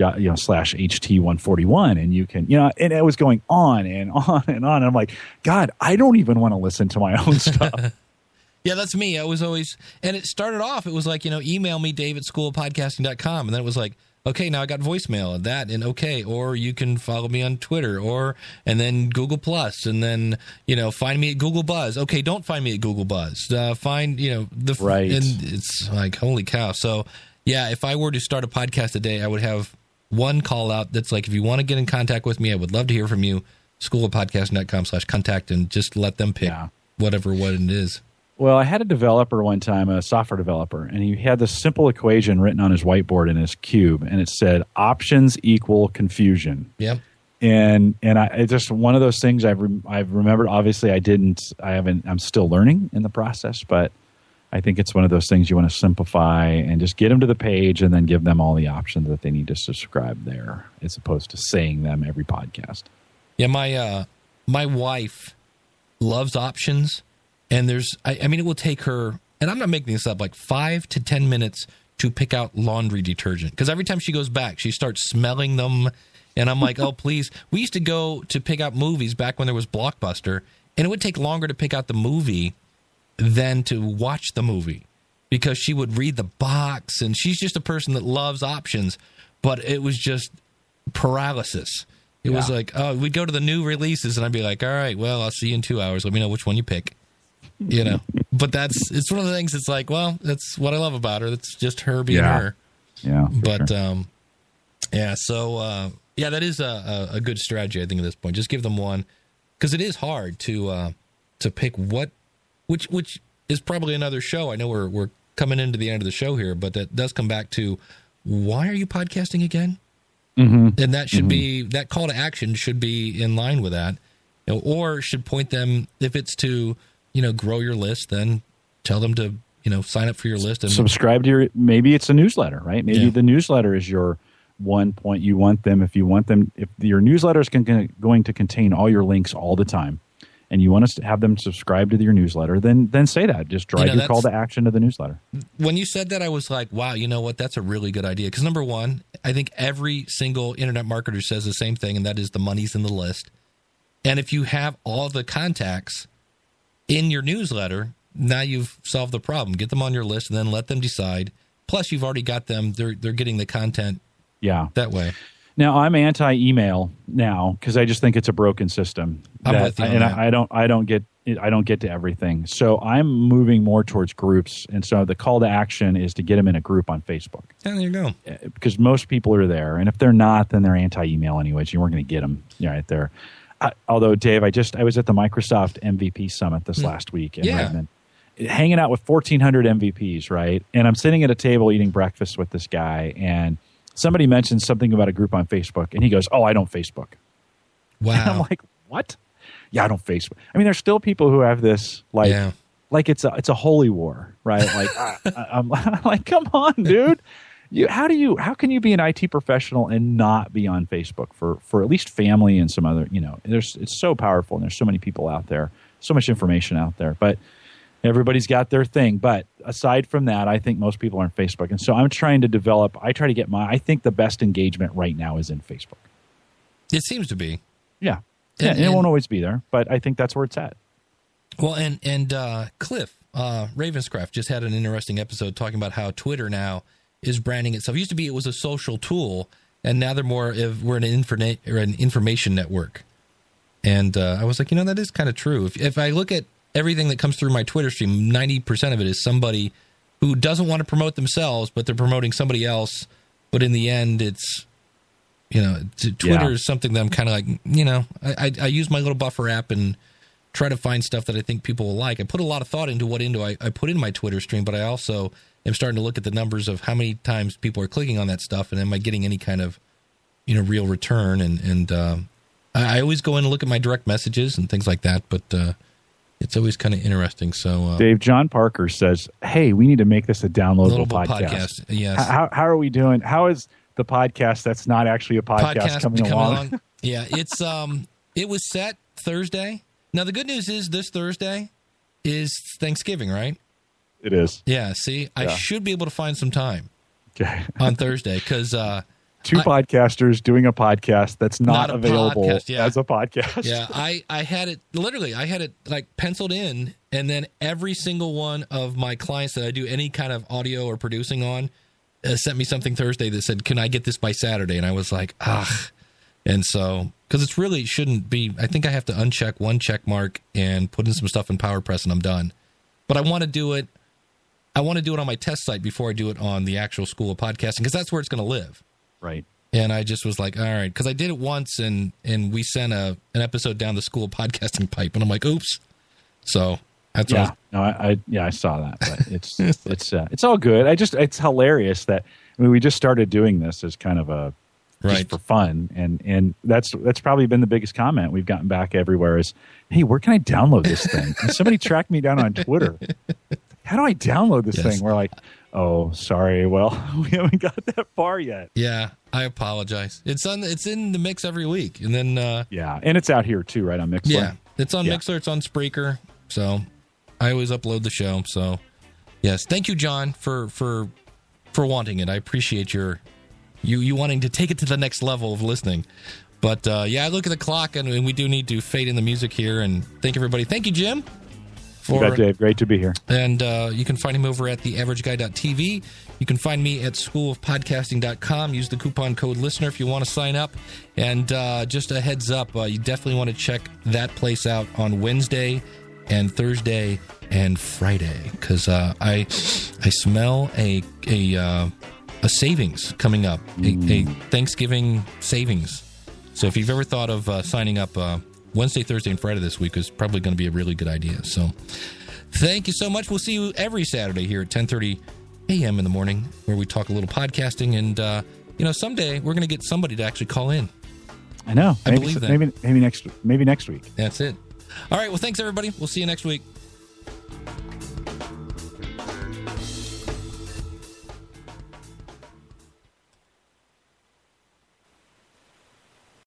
/HT141. And you can, and it was going on and on and on. And I'm like, God, I don't even want to listen to my own stuff. Yeah, that's me. I was always, and it started off, it was like, email me, dave@schoolofpodcasting.com. And then it was like, okay, now I got voicemail of that, and okay, or you can follow me on Twitter, and then Google Plus, and then find me at Google Buzz. Okay, don't find me at Google Buzz. Find right, and it's like holy cow. So yeah, if I were to start a podcast today, I would have one call out that's like, if you want to get in contact with me, I would love to hear from you. schoolofpodcasting.com/contact, and just let them pick what it is. Well, I had a developer one time, a software developer, and he had this simple equation written on his whiteboard in his cube, and it said options equal confusion. Yep. And it's just one of those things I've remembered. Obviously, I'm still learning in the process, but I think it's one of those things you want to simplify and just get them to the page and then give them all the options that they need to subscribe there, as opposed to saying them every podcast. Yeah, my wife loves options. And it will take her, and I'm not making this up, like 5 to 10 minutes to pick out laundry detergent. Because every time she goes back, she starts smelling them. And I'm like, oh, please. We used to go to pick out movies back when there was Blockbuster. And it would take longer to pick out the movie than to watch the movie. Because she would read the box. And she's just a person that loves options. But it was just paralysis. It was like, oh, we'd go to the new releases. And I'd be like, all right, well, I'll see you in 2 hours. Let me know which one you pick. But it's one of the things. It's like, well, that's what I love about her. That's just her being her. Yeah. But So that is a good strategy, I think, at this point. Just give them one, because it is hard to pick which is probably another show. I know we're coming into the end of the show here, but that does come back to, why are you podcasting again? Mm-hmm. And that should be, that call to action should be in line with that, or should point them, if it's to grow your list, then tell them to, sign up for your list and subscribe to maybe it's a newsletter, right? Maybe the newsletter is your one point you want them. If your newsletter is going to contain all your links all the time, and you want us to have them subscribe to your newsletter, then say that. Just drive your call to action to the newsletter. When you said that, I was like, wow, you know what? That's a really good idea. Because number one, I think every single internet marketer says the same thing, and that is the money's in the list. And if you have all the contacts in your newsletter, now you've solved the problem. Get them on your list and then let them decide. Plus, you've already got them. They're getting the content that way. Now, I'm anti-email now because I just think it's a broken system. I'm with you on that. I don't get to everything. So I'm moving more towards groups. And so the call to action is to get them in a group on Facebook. Yeah, there you go. Because most people are there. And if they're not, then they're anti-email anyways. You weren't going to get them right there. Although, Dave, I was at the Microsoft MVP Summit this last week in Redmond, hanging out with 1,400 MVPs, right? And I'm sitting at a table eating breakfast with this guy, and somebody mentions something about a group on Facebook, and he goes, "Oh, I don't Facebook." Wow. And I'm like, "What?" Yeah, I don't Facebook. I mean, there's still people who have this like it's a holy war, right? Like I'm like, come on, dude. How can you be an IT professional and not be on Facebook for at least family and some other, it's so powerful, and there's so many people out there, so much information out there, but everybody's got their thing. But aside from that, I think most people are on Facebook. And so I'm trying to I think the best engagement right now is in Facebook. It seems to be. Yeah. And it won't always be there, but I think that's where it's at. Well, and Cliff Ravenscraft just had an interesting episode talking about how Twitter now is branding itself. It used to be it was a social tool, and now they're we're an information network. And I was like, that is kind of true. If I look at everything that comes through my Twitter stream, 90% of it is somebody who doesn't want to promote themselves, but they're promoting somebody else. But in the end, it's, Twitter is something that I'm kind of like, I use my little buffer app and try to find stuff that I think people will like. I put a lot of thought into what I put in my Twitter stream, but I also am starting to look at the numbers of how many times people are clicking on that stuff, and am I getting any kind of, real return? And I always go in and look at my direct messages and things like that, but it's always kind of interesting. So, Dave, John Parker says, "Hey, we need to make this a downloadable podcast." Yes. How are we doing? How is the podcast that's not actually a podcast coming along? Yeah, it's it was set Thursday. Now the good news is this Thursday is Thanksgiving, right? It is. Yeah. See, I should be able to find some time on Thursday because. Two podcasters doing a podcast that's not available as a podcast. Yeah, I had it like penciled in, and then every single one of my clients that I do any kind of audio or producing on sent me something Thursday that said, "Can I get this by Saturday?" And I was like, and so because it's really shouldn't be. I think I have to uncheck one check mark and put in some stuff in PowerPress, and I'm done. But I want to do it. I want to do it on my test site before I do it on the actual School of Podcasting because that's where it's going to live. Right. And I just was like, all right, because I did it once and we sent an episode down the School of Podcasting pipe, and I'm like, oops. So that's I saw that, but it's all good. It's hilarious that we just started doing this as kind of just for fun, and that's probably been the biggest comment we've gotten back everywhere is, hey, where can I download this thing? And somebody tracked me down on Twitter. How do I download this thing? We're like, oh, sorry. Well, we haven't got that far yet. Yeah, I apologize. It's in the mix every week, and then and it's out here too, right on Mixler. Yeah, it's on Mixler. It's on Spreaker. So I always upload the show. So yes, thank you, John, for wanting it. I appreciate you wanting to take it to the next level of listening. But I look at the clock, and we do need to fade in the music here. And thank everybody. Thank you, Jim. You bet, Dave. Great to be here. And you can find him over at theaverageguy.tv. You can find me at schoolofpodcasting.com. Use the coupon code LISTENER if you want to sign up. And just a heads up, you definitely want to check that place out on Wednesday and Thursday and Friday because I smell a savings coming up, a Thanksgiving savings. So if you've ever thought of signing up Wednesday, Thursday, and Friday this week is probably going to be a really good idea. So thank you so much. We'll see you every Saturday here at 10:30 a.m. in the morning where we talk a little podcasting. And, someday we're going to get somebody to actually call in. I know. I believe that. Maybe next week. That's it. All right. Well, thanks, everybody. We'll see you next week.